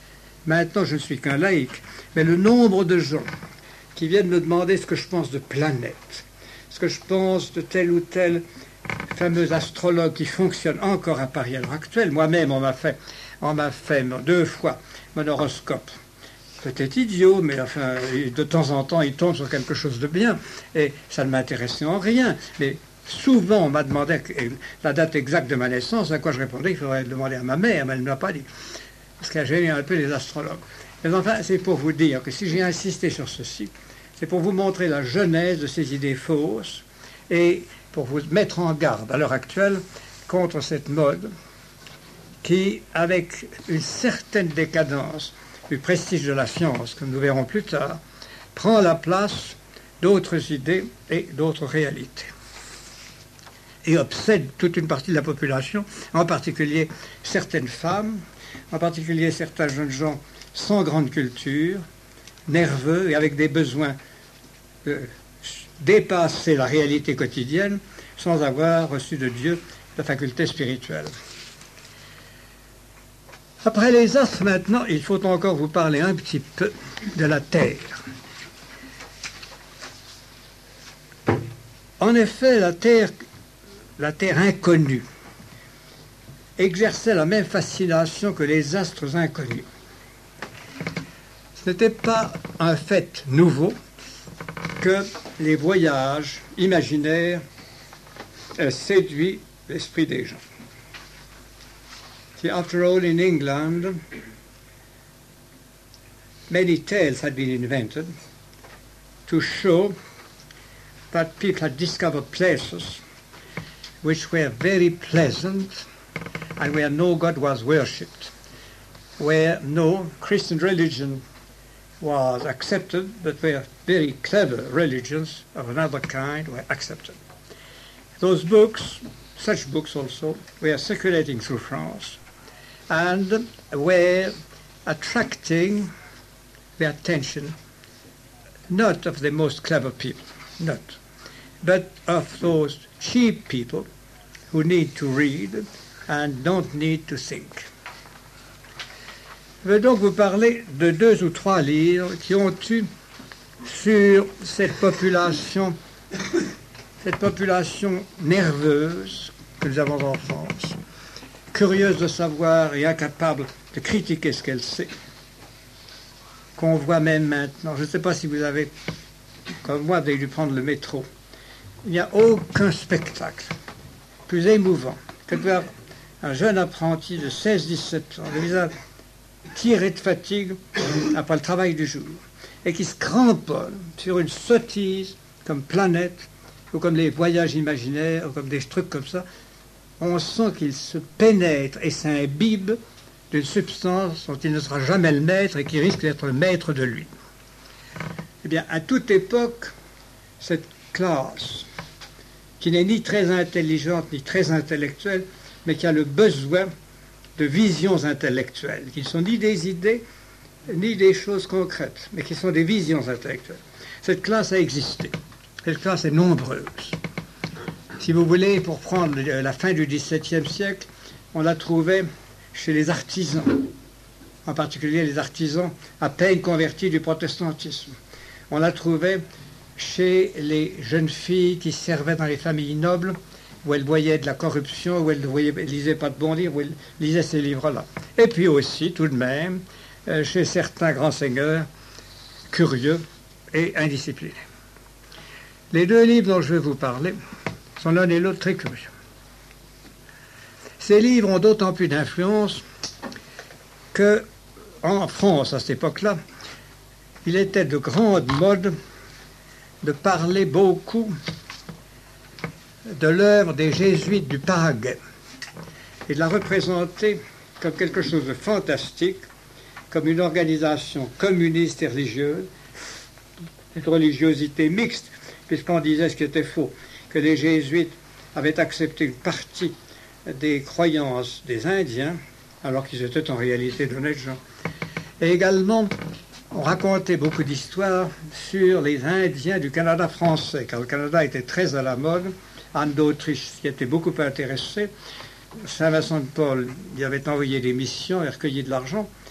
A: Maintenant, je ne suis qu'un laïc, mais le nombre de gens qui viennent me demander ce que je pense de planètes, ce que je pense de tel ou tel fameux astrologue qui fonctionne encore à Paris à l'heure actuelle. Moi-même, on m'a fait, on m'a fait deux fois mon horoscope. C'était idiot, mais enfin, de temps en temps, il tombe sur quelque chose de bien, et ça ne m'intéressait en rien. Mais souvent, on m'a demandé la date exacte de ma naissance, à quoi je répondais qu'il faudrait demander à ma mère, mais elle ne m'a pas dit. Parce qu'elle gênait un peu les astrologues. Mais enfin, c'est pour vous dire que si j'ai insisté sur ceci, c'est pour vous montrer la genèse de ces idées fausses et pour vous mettre en garde à l'heure actuelle contre cette mode qui, avec une certaine décadence du prestige de la science, comme nous verrons plus tard, prend la place d'autres idées et d'autres réalités. Et obsède toute une partie de la population, en particulier certaines femmes, en particulier certains jeunes gens sans grande culture, nerveux et avec des besoins de dépasser la réalité quotidienne sans avoir reçu de Dieu la faculté spirituelle. Après les astres, maintenant, il faut encore vous parler un petit peu de la Terre. En effet, la Terre, la Terre inconnue, exerçait la même fascination que les astres inconnus. Ce n'était pas un fait nouveau que les voyages imaginaires aient séduit l'esprit des gens. See, after all, in England, many tales had been invented to show that people had discovered places which were very pleasant and where no God was worshipped, where no Christian religion was accepted, but where very clever religions of another kind were accepted. Those books, such books also, were circulating through France and were attracting the attention not of the most clever people, not, but of those cheap people who need to read and don't need to think. Je vais donc vous parler de deux ou trois livres qui ont eu sur cette population, cette population nerveuse que nous avons en France, curieuse de savoir et incapable de critiquer ce qu'elle sait, qu'on voit même maintenant. Je ne sais pas si vous avez, comme moi, vous avez dû prendre le métro. Il n'y a aucun spectacle plus émouvant que de voir un jeune apprenti de seize à dix-sept ans, le visage tiré de fatigue après le travail du jour, et qui se cramponne sur une sottise comme Planète, ou comme les voyages imaginaires, ou comme des trucs comme ça. On sent qu'il se pénètre et s'imbibe d'une substance dont il ne sera jamais le maître et qui risque d'être le maître de lui. Eh bien, à toute époque, cette classe, qui n'est ni très intelligente ni très intellectuelle, mais qui a le besoin de visions intellectuelles, qui ne sont ni des idées, ni des choses concrètes, mais qui sont des visions intellectuelles. Cette classe a existé. Cette classe est nombreuse. Si vous voulez, pour prendre la fin du dix-septième siècle, on la trouvait chez les artisans, en particulier les artisans à peine convertis du protestantisme. On la trouvait chez les jeunes filles qui servaient dans les familles nobles, où elles voyaient de la corruption, où elles ne lisaient pas de bons livres, où elles lisaient ces livres-là. Et puis aussi, tout de même, euh, chez certains grands seigneurs curieux et indisciplinés. Les deux livres dont je vais vous parler sont l'un et l'autre très curieux. Ces livres ont d'autant plus d'influence que, en France, à cette époque-là, il était de grande mode de parler beaucoup de l'œuvre des jésuites du Paraguay et de la représenter comme quelque chose de fantastique, comme une organisation communiste et religieuse, une religiosité mixte, puisqu'on disait ce qui était faux, que les jésuites avaient accepté une partie des croyances des Indiens, alors qu'ils étaient en réalité d'honnêtes gens. Et également, on racontait beaucoup d'histoires sur les Indiens du Canada français, car le Canada était très à la mode. Anne d'Autriche qui était beaucoup intéressée. Saint Vincent de Paul y avait envoyé des missions et recueilli de l'argent.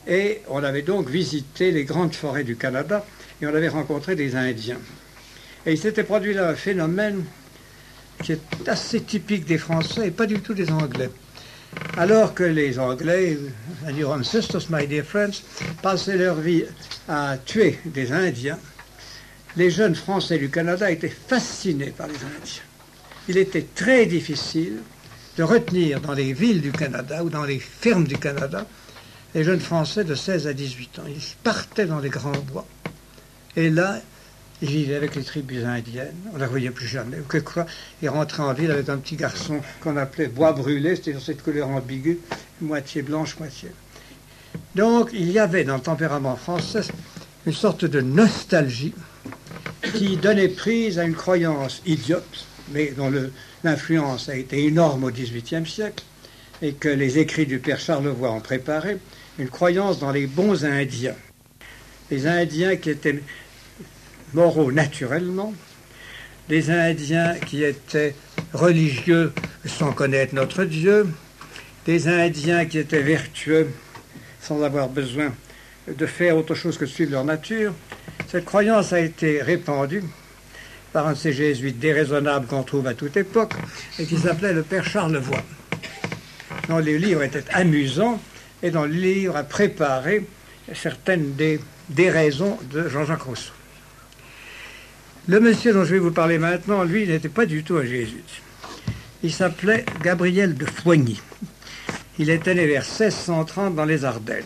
A: Et on avait donc visité les grandes forêts du Canada et on avait rencontré des Indiens. Et il s'était produit là un phénomène qui est assez typique des Français et pas du tout des Anglais. Alors que les Anglais, and your ancestors, my dear friends, passaient leur vie à tuer des Indiens, les jeunes Français du Canada étaient fascinés par les Indiens. Il était très difficile de retenir dans les villes du Canada ou dans les fermes du Canada les jeunes Français de seize à dix-huit ans. Ils partaient dans les grands bois. Et là, ils vivaient avec les tribus indiennes. On ne les voyait plus jamais. Que quoi, ils rentraient en ville avec un petit garçon qu'on appelait bois brûlé. C'était dans cette couleur ambiguë, moitié blanche, moitié. Donc, il y avait dans le tempérament français une sorte de nostalgie qui donnait prise à une croyance idiote, mais dont le, l'influence a été énorme au dix-huitième siècle, et que les écrits du père Charlevoix ont préparé, une croyance dans les bons Indiens. Les Indiens qui étaient moraux naturellement, les Indiens qui étaient religieux sans connaître notre Dieu, des Indiens qui étaient vertueux sans avoir besoin de faire autre chose que de suivre leur nature. Cette croyance a été répandue par un de ces jésuites déraisonnables qu'on trouve à toute époque et qui s'appelait le père Charlevoix, dont les livres étaient amusants et dont le livre a préparé certaines des déraisons de Jean-Jacques Rousseau. Le monsieur dont je vais vous parler maintenant, lui, n'était pas du tout un jésuite. Il s'appelait Gabriel de Foigny. Il était né vers seize cent trente dans les Ardennes.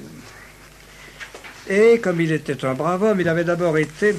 A: Et comme il était un brave homme, il avait d'abord été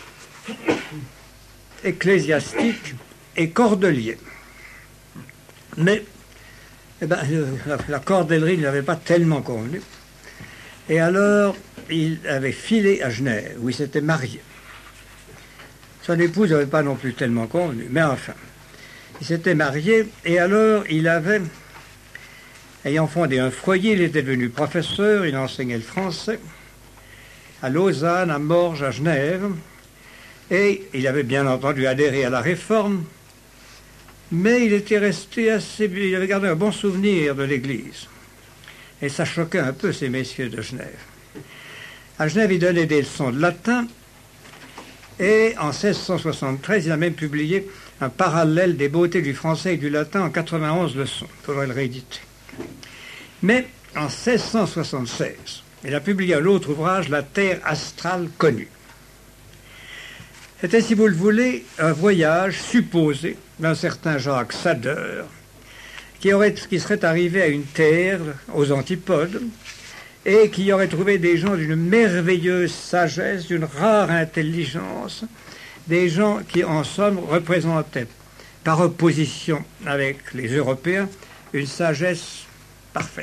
A: ecclésiastique et cordelier. Mais eh ben, la, la cordellerie ne l'avait pas tellement convenu. Et alors, il avait filé à Genève, où il s'était marié. Son épouse n'avait pas non plus tellement convenu, mais enfin, il s'était marié, et alors il avait, ayant fondé un foyer, il était devenu professeur, il enseignait le français, à Lausanne, à Morges, à Genève, et il avait bien entendu adhéré à la Réforme, mais il était resté assez, il avait gardé un bon souvenir de l'Église. Et ça choquait un peu ces messieurs de Genève. À Genève, il donnait des leçons de latin, et en seize cent soixante-treize, il a même publié un parallèle des beautés du français et du latin en quatre-vingt-onze leçons. Il faudrait le rééditer. Mais en seize cent soixante-seize, il a publié un autre ouvrage, La Terre astrale connue. C'était, si vous le voulez, un voyage supposé d'un certain Jacques Sader, qui, aurait, qui serait arrivé à une terre aux antipodes, et qui aurait trouvé des gens d'une merveilleuse sagesse, d'une rare intelligence, des gens qui, en somme, représentaient, par opposition avec les Européens, une sagesse parfaite.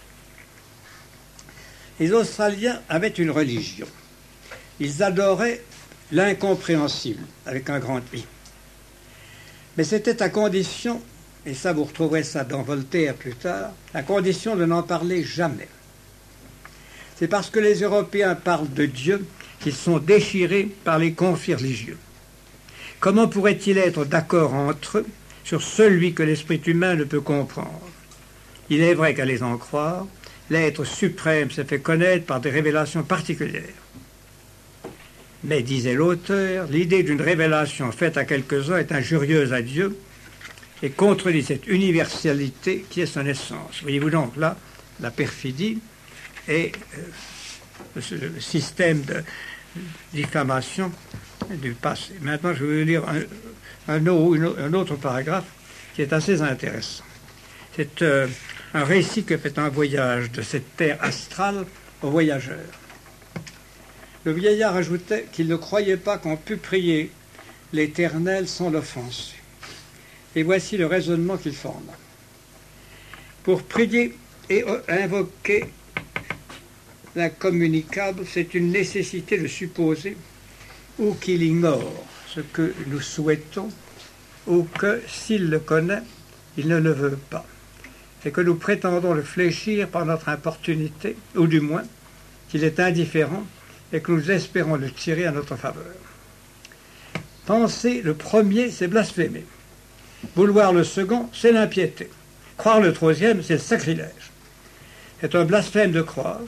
A: Les Australiens avaient une religion. Ils adoraient l'incompréhensible, avec un grand I. Mais c'était à condition, et ça vous retrouverez ça dans Voltaire plus tard, à condition de n'en parler jamais. C'est parce que les Européens parlent de Dieu qu'ils sont déchirés par les conflits religieux. Comment pourrait-il être d'accord entre eux sur celui que l'esprit humain ne peut comprendre? Il est vrai qu'à les en croire, l'être suprême s'est fait connaître par des révélations particulières. Mais, disait l'auteur, l'idée d'une révélation faite à quelques-uns est injurieuse à Dieu et contredit cette universalité qui est son essence. Voyez-vous donc là la perfidie et euh, le, le système de diffamation du passé. Maintenant, je vais vous lire un, un, un autre paragraphe qui est assez intéressant. C'est euh, un récit que fait un voyage de cette terre astrale aux voyageurs. Le vieillard ajoutait qu'il ne croyait pas qu'on pût prier l'Éternel sans l'offenser. Et voici le raisonnement qu'il forma. Pour prier et invoquer l'incommunicable, c'est une nécessité de supposer ou qu'il ignore ce que nous souhaitons, ou que, s'il le connaît, il ne le veut pas. C'est que nous prétendons le fléchir par notre importunité, ou du moins qu'il est indifférent et que nous espérons le tirer à notre faveur. Penser le premier, c'est blasphémer. Vouloir le second, c'est l'impiété. Croire le troisième, c'est le sacrilège. C'est un blasphème de croire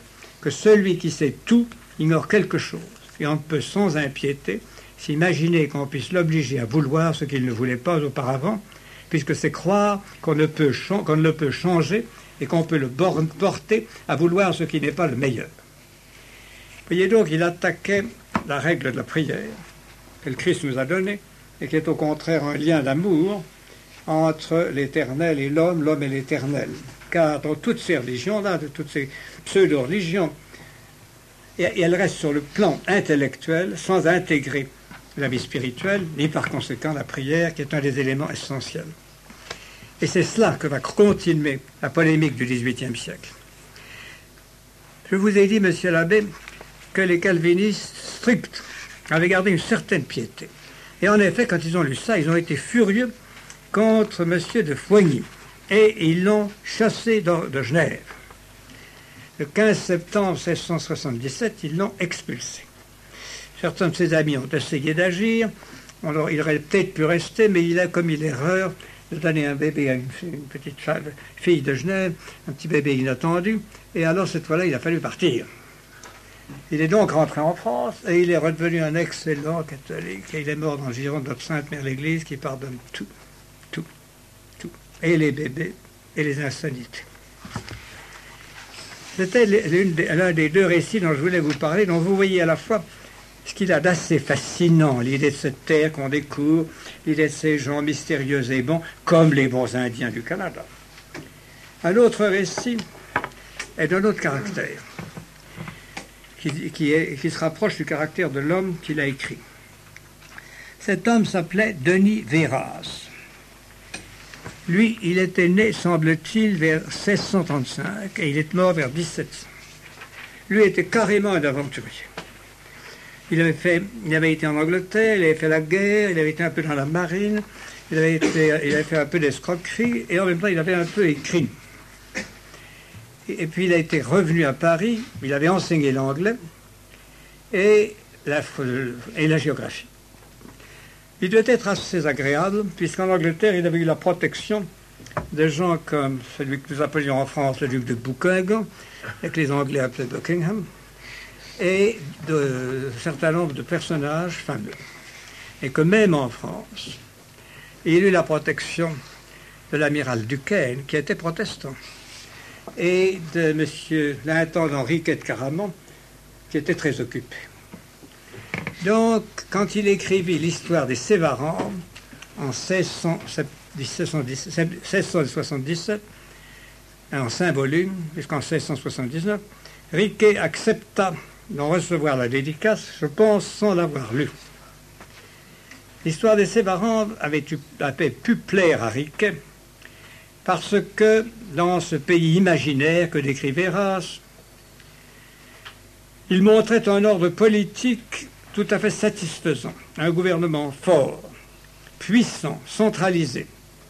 A: que celui qui sait tout ignore quelque chose, et on ne peut sans impiété s'imaginer qu'on puisse l'obliger à vouloir ce qu'il ne voulait pas auparavant, puisque c'est croire qu'on ne peut, qu'on ne peut changer et qu'on peut le porter à vouloir ce qui n'est pas le meilleur. Vous voyez donc, il attaquait la règle de la prière que le Christ nous a donnée et qui est au contraire un lien d'amour entre l'éternel et l'homme, l'homme et l'éternel. Car dans toutes ces religions-là, de toutes ces pseudo-religions, et elles restent sur le plan intellectuel sans intégrer la vie spirituelle, ni par conséquent la prière, qui est un des éléments essentiels. Et c'est cela que va continuer la polémique du dix-huitième siècle. Je vous ai dit, monsieur l'abbé, que les calvinistes stricts avaient gardé une certaine piété. Et en effet, quand ils ont lu ça, ils ont été furieux contre monsieur de Foigny. Et ils l'ont chassé de, de Genève. Le quinze septembre mille six cent soixante-dix-sept, ils l'ont expulsé. Certains de ses amis ont essayé d'agir. Alors, il aurait peut-être pu rester, mais il a commis l'erreur de donner un bébé à une, une petite fille de Genève, un petit bébé inattendu. Et alors, cette fois-là, il a fallu partir. Il est donc rentré en France et il est redevenu un excellent catholique. Et il est mort dans le giron de notre Sainte Mère l'Église qui pardonne tout, tout, tout. Et les bébés et les insanités. C'était l'un des deux récits dont je voulais vous parler, dont vous voyez à la fois ce qu'il a d'assez fascinant, l'idée de cette terre qu'on découvre, l'idée de ces gens mystérieux et bons, comme les bons Indiens du Canada. Un autre récit est d'un autre caractère, qui, qui, est, qui se rapproche du caractère de l'homme qu'il a écrit. Cet homme s'appelait Denis Véras. Lui, il était né, semble-t-il, vers seize cent trente-cinq et il est mort vers dix-sept cents. Lui était carrément un aventurier. Il avait, fait, il avait été en Angleterre, il avait fait la guerre, il avait été un peu dans la marine, il avait, été, il avait fait un peu d'escroquerie et en même temps il avait un peu écrit. Et, et puis il a été revenu à Paris, il avait enseigné l'anglais et la, et la géographie. Il devait être assez agréable, puisqu'en Angleterre, il avait eu la protection de gens comme celui que nous appelions en France le duc de Buckingham, et que les Anglais appelaient Buckingham, et de certain nombre de personnages fameux. Et que même en France, il eut la protection de l'amiral Duquesne, qui était protestant, et de monsieur l'intendant Riquet de Caraman, qui était très occupé. Donc, quand il écrivit l'histoire des Sévarambes en seize cent soixante-dix-sept, en cinq volumes, jusqu'en seize cent soixante-dix-neuf, Riquet accepta d'en recevoir la dédicace, je pense, sans l'avoir lu. L'histoire des Sévarambes avait, avait pu plaire à Riquet parce que, dans ce pays imaginaire que décrit Véras, il montrait un ordre politique tout à fait satisfaisant, un gouvernement fort, puissant, centralisé.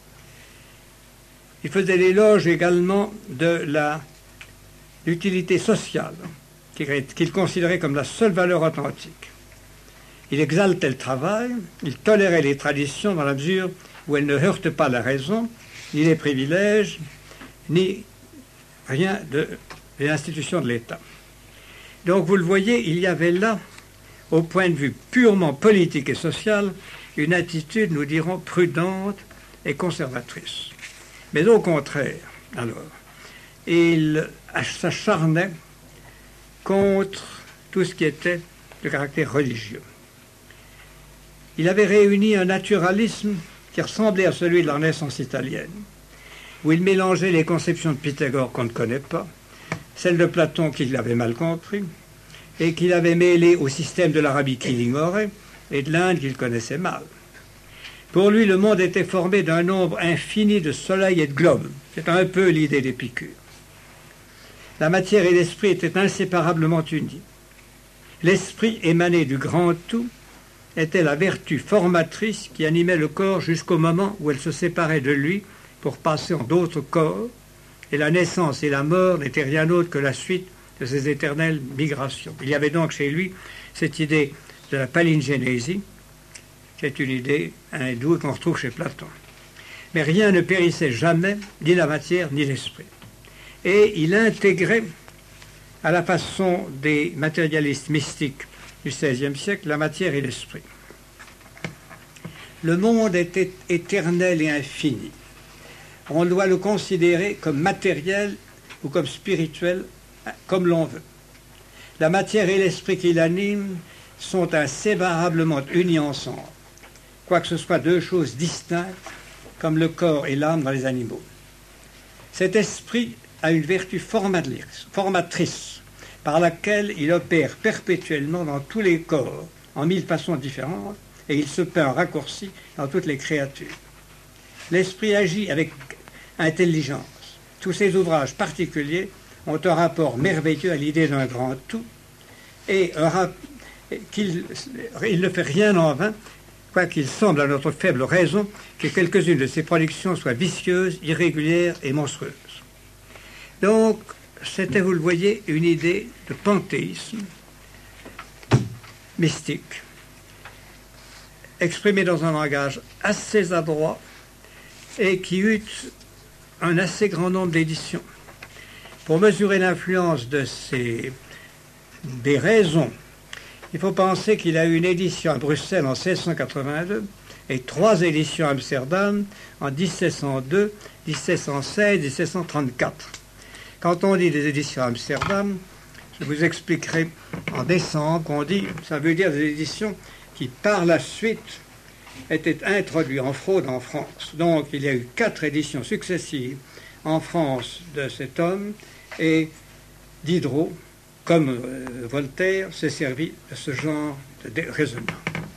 A: Il faisait l'éloge également de la l'utilité sociale, qu'il considérait comme la seule valeur authentique. Il exaltait le travail, il tolérait les traditions dans la mesure où elles ne heurtent pas la raison, ni les privilèges, ni rien de, des institutions de l'État. Donc, vous le voyez, il y avait là, au point de vue purement politique et social, une attitude, nous dirons, prudente et conservatrice. Mais au contraire, alors, il s'acharnait contre tout ce qui était de caractère religieux. Il avait réuni un naturalisme qui ressemblait à celui de la Renaissance italienne, où il mélangeait les conceptions de Pythagore qu'on ne connaît pas, celles de Platon qu'il avait mal compris, et qu'il avait mêlé au système de l'Arabie qu'il ignorait, et de l'Inde qu'il connaissait mal. Pour lui, le monde était formé d'un nombre infini de soleils et de globes. C'est un peu l'idée d'Épicure. La matière et l'esprit étaient inséparablement unis. L'esprit émané du grand tout était la vertu formatrice qui animait le corps jusqu'au moment où elle se séparait de lui pour passer en d'autres corps, et la naissance et la mort n'étaient rien d'autre que la suite de ces éternelles migrations. Il y avait donc chez lui cette idée de la palingénésie, qui est une idée hindoue qu'on retrouve chez Platon. Mais rien ne périssait jamais, ni la matière, ni l'esprit. Et il intégrait à la façon des matérialistes mystiques du seizième siècle, la matière et l'esprit. Le monde est éternel et infini. On doit le considérer comme matériel ou comme spirituel, comme l'on veut. La matière et l'esprit qui l'animent sont inséparablement unis ensemble, quoique ce soit deux choses distinctes, comme le corps et l'âme dans les animaux. Cet esprit a une vertu formatrice, par laquelle il opère perpétuellement dans tous les corps, en mille façons différentes, et il se peut en raccourci dans toutes les créatures. L'esprit agit avec intelligence. Tous ces ouvrages particuliers ont un rapport merveilleux à l'idée d'un grand tout, et un rap- qu'il il ne fait rien en vain, quoiqu'il semble à notre faible raison que quelques-unes de ses productions soient vicieuses, irrégulières et monstrueuses. Donc, c'était, vous le voyez, une idée de panthéisme mystique, exprimée dans un langage assez adroit et qui eut un assez grand nombre d'éditions. Pour mesurer l'influence de ces, des raisons, il faut penser qu'il a eu une édition à Bruxelles en seize cent quatre-vingt-deux et trois éditions à Amsterdam en dix-sept cent deux, dix-sept cent seize, dix-sept cent trente-quatre. Quand on dit des éditions à Amsterdam, je vous expliquerai en décembre qu'on dit, ça veut dire des éditions qui par la suite étaient introduites en fraude en France. Donc il y a eu quatre éditions successives en France de cet homme, et Diderot, comme euh, Voltaire, s'est servi de ce genre de raisonnement.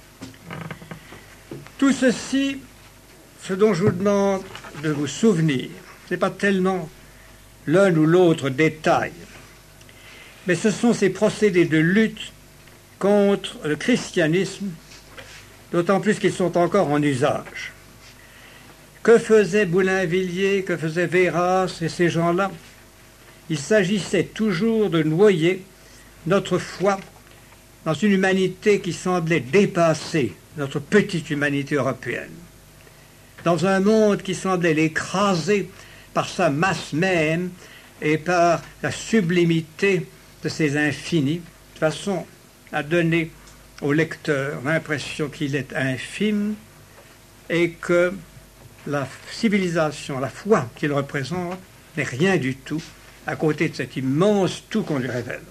A: Tout ceci, ce dont je vous demande de vous souvenir, ce n'est pas tellement l'un ou l'autre détail, mais ce sont ces procédés de lutte contre le christianisme, d'autant plus qu'ils sont encore en usage. Que faisait Boulainvilliers, que faisait Véras et ces gens-là? Il s'agissait toujours de noyer notre foi dans une humanité qui semblait dépasser notre petite humanité européenne, dans un monde qui semblait l'écraser par sa masse même et par la sublimité de ses infinis, de façon à donner au lecteur l'impression qu'il est infime et que la civilisation, la foi qu'il représente n'est rien du tout à côté de cet immense tout qu'on lui révèle.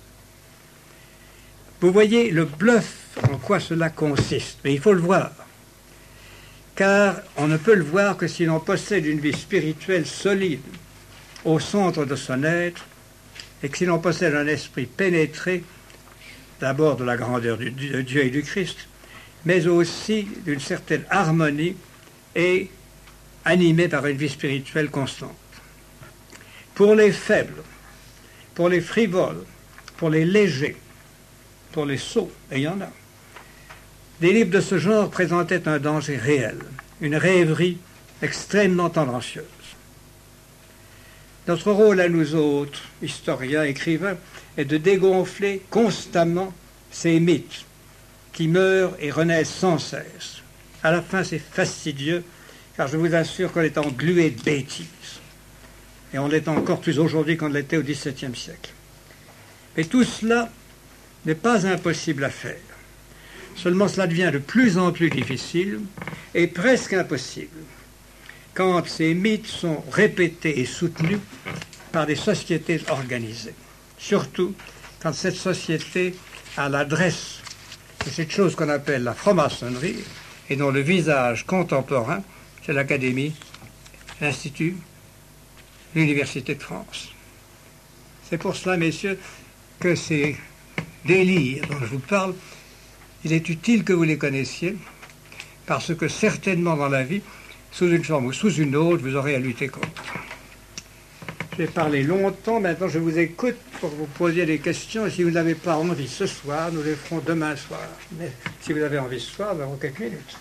A: Vous voyez le bluff en quoi cela consiste, mais il faut le voir, car on ne peut le voir que si l'on possède une vie spirituelle solide au centre de son être, et que si l'on possède un esprit pénétré d'abord de la grandeur de Dieu et du Christ, mais aussi d'une certaine harmonie et animé par une vie spirituelle constante. Pour les faibles, pour les frivoles, pour les légers, pour les sots, et il y en a, des livres de ce genre présentaient un danger réel, une rêverie extrêmement tendancieuse. Notre rôle à nous autres, historiens, écrivains, est de dégonfler constamment ces mythes qui meurent et renaissent sans cesse. À la fin, c'est fastidieux, car je vous assure qu'on est englué de bêtises. Et on l'est encore plus aujourd'hui qu'on l'était au dix-septième siècle. Mais tout cela n'est pas impossible à faire. Seulement cela devient de plus en plus difficile et presque impossible quand ces mythes sont répétés et soutenus par des sociétés organisées. Surtout quand cette société a l'adresse de cette chose qu'on appelle la franc-maçonnerie et dont le visage contemporain, c'est l'Académie, l'Institut, l'Université de France. C'est pour cela, messieurs, que ces délires dont je vous parle, il est utile que vous les connaissiez, parce que certainement dans la vie, sous une forme ou sous une autre, vous aurez à lutter contre. J'ai parlé longtemps, maintenant je vous écoute pour vous poser des questions, et si vous n'avez pas envie ce soir, nous les ferons demain soir. Mais si vous avez envie ce soir, nous avons quelques minutes.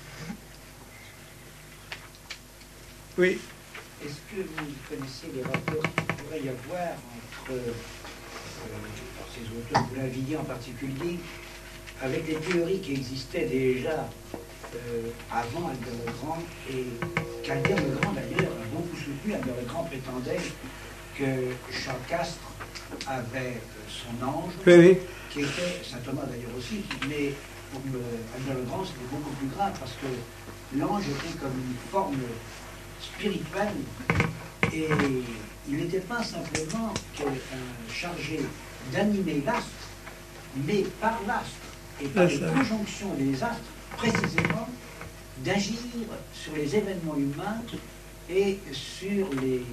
A: Oui.
C: Est-ce que vous connaissez les rapports qu'il pourrait y avoir entre euh, ces auteurs, Boulainvilliers en particulier, avec les théories qui existaient déjà euh, avant Albert le Grand, et qu'Albert le Grand d'ailleurs a beaucoup soutenu? Albert le Grand prétendait que Charles Castres avait son ange,
A: Oui, oui.
C: qui était, saint Thomas d'ailleurs aussi, mais pour Albert le Grand, c'était beaucoup plus grave, parce que l'ange était comme une forme spirituelle, et il n'était pas simplement que, euh, chargé d'animer l'astre, mais par l'astre, et par les conjonctions des astres, précisément, d'agir sur les événements humains et sur les...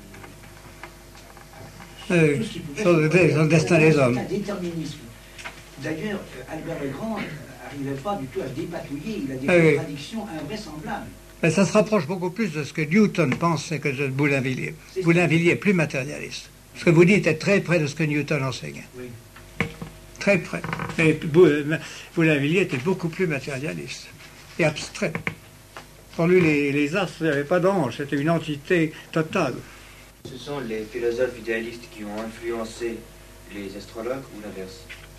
C: sur
A: Oui,
C: tout ce qui pouvait
A: sur le,
C: se-
A: sur le destin des hommes.
C: un déterminisme. D'ailleurs, euh, Albert le Grand n'arrivait pas du tout à se dépatouiller, il a des
A: Ah oui.
C: contradictions invraisemblables.
A: Mais ça se rapproche beaucoup plus de ce que Newton pensait que de Boulainvilliers.
C: C'est ça.
A: Boulainvilliers est plus matérialiste. Ce que vous dites est très près de ce que Newton enseignait.
C: Oui.
A: Très près. Mais Bou- Boulainvilliers était beaucoup plus matérialiste et abstrait. Pour lui, les, les astres n'avaient pas d'ange, c'était une entité totale.
D: Ce sont les philosophes idéalistes qui ont influencé les astrologues ou l'inverse?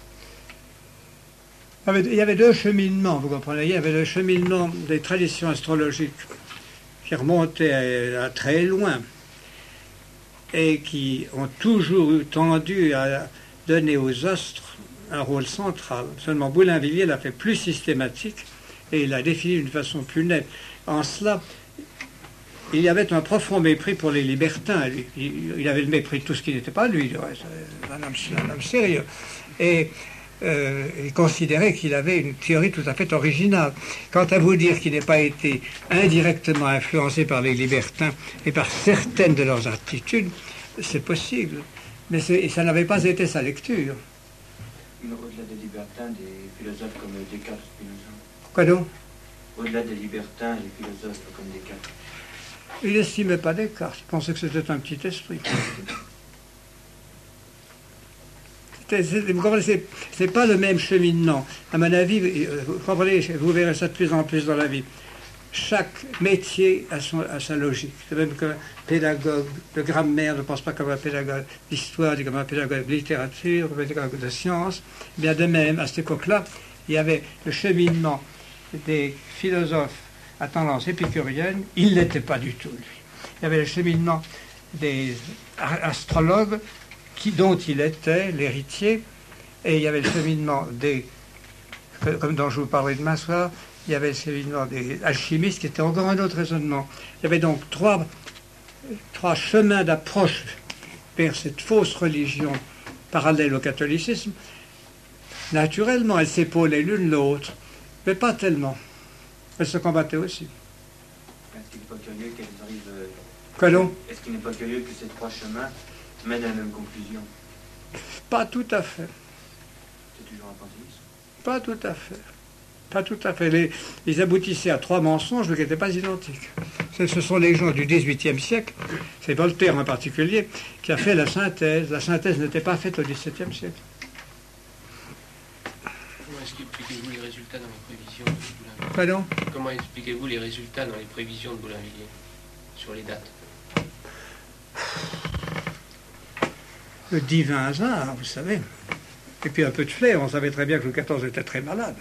A: Il y avait- il y avait deux cheminements, vous comprenez. Il y avait le cheminement des traditions astrologiques qui remontaient à, à très loin et qui ont toujours eu tendu à donner aux astres un rôle central. Seulement Boulainvilliers l'a fait plus systématique et il l'a défini d'une façon plus nette. En cela, il y avait un profond mépris pour les libertins, lui. Il, il avait le mépris de tout ce qui n'était pas lui, du reste. Un homme, un homme sérieux. Et euh, il considérait qu'il avait une théorie tout à fait originale. Quant à vous dire qu'il n'ait pas été indirectement influencé par les libertins et par certaines de leurs attitudes, c'est possible. Mais c'est- ça n'avait pas été sa lecture.
D: Mais au-delà des libertins, des philosophes comme Descartes, Spinoza.
A: Quoi donc?
D: Au-delà des libertins, les philosophes comme Descartes.
A: Il n'estimait pas Descartes. Il pensait que c'était un petit esprit. C'était- c'est- Vous comprenez, c'est, c'est pas le même cheminement. À mon avis, euh, vous comprenez, vous verrez ça de plus en plus dans la vie. Chaque métier a, son, a sa logique. C'est même qu'un pédagogue de grammaire ne pense pas comme un pédagogue d'histoire, comme un pédagogue de littérature, comme un pédagogue de sciences. Bien de même, à cette époque-là, il y avait le cheminement des philosophes à tendance épicurienne. Il ne l'était pas du tout, lui. Il y avait le cheminement des a- astrologues qui, dont il était l'héritier, et il y avait le cheminement des, comme dont je vous parlais demain soir, il y avait le cheminement des alchimistes qui était encore un autre raisonnement. Il y avait donc trois, trois chemins d'approche vers cette fausse religion parallèle au catholicisme. Naturellement, elles s'épaulaient l'une l'autre, mais pas tellement. Elles se combattaient aussi.
D: Est-ce qu'il n'est pas curieux qu'elles arrivent... euh,
A: Quoi donc?
D: Est-ce qu'il n'est pas curieux que ces trois chemins mènent à la même conclusion?
A: Pas tout à fait.
D: C'est toujours un panthéisme.
A: Pas tout à fait. Pas tout à fait. Les, ils aboutissaient à trois mensonges, mais qui n'étaient pas identiques. Ce, ce sont les gens du dix-huitième siècle, c'est Voltaire en particulier, qui a fait la synthèse. La synthèse n'était pas faite au dix-septième siècle.
E: Comment expliquez-vous les résultats dans les prévisions de Boulainvilliers?
A: Pardon?
E: Comment expliquez-vous les résultats dans les prévisions de Boulainvilliers sur les dates?
A: Le divin hasard, vous savez. Et puis un peu de flair, on savait très bien que le quatorze était très malade.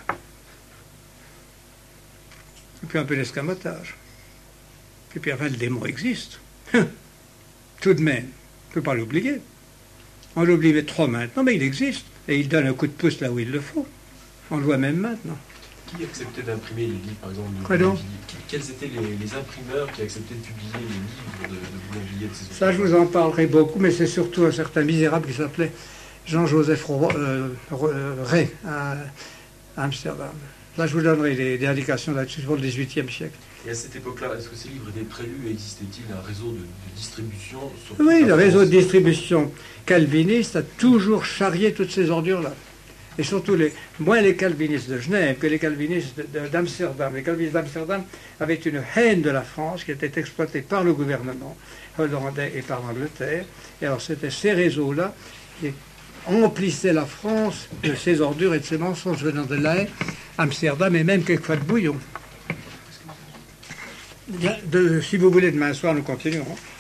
A: Et puis un peu d'escamotage. Et puis enfin, le démon existe. Tout de même, on ne peut pas l'oublier. On l'oublie trop maintenant, mais il existe. Et il donne un coup de pouce là où il le faut. On le voit même maintenant.
F: Qui acceptait d'imprimer les livres, par exemple, de
A: Quoi donc?
F: Boulainvilliers? Qui- Quels étaient les, les imprimeurs qui acceptaient de publier les livres de, de Boulainvilliers de ces
A: Ça, je vous en parlerai beaucoup, mais c'est surtout un certain misérable qui s'appelait Jean-Joseph Ro- euh, Ro- euh, Ray à à Amsterdam. Là, je vous donnerai des, des indications là-dessus pour le dix-huitième siècle.
F: Et à cette époque-là, est-ce que ces livres étaient prévus? Existait-il un réseau de, de distribution sur toute
A: Oui,
F: la
A: le réseau de
F: France?
A: distribution calviniste a toujours charrié toutes ces ordures-là. Et surtout, les, moins les calvinistes de Genève que les calvinistes de- de- d'Amsterdam. Les calvinistes d'Amsterdam avaient une haine de la France qui était exploitée par le gouvernement hollandais et par l'Angleterre. Et alors, c'était ces réseaux-là qui emplissaient la France de ces ordures et de ces mensonges venant de La Haye, Amsterdam et même quelquefois de Bouillon. Bien, de- si vous voulez, demain soir, nous continuerons.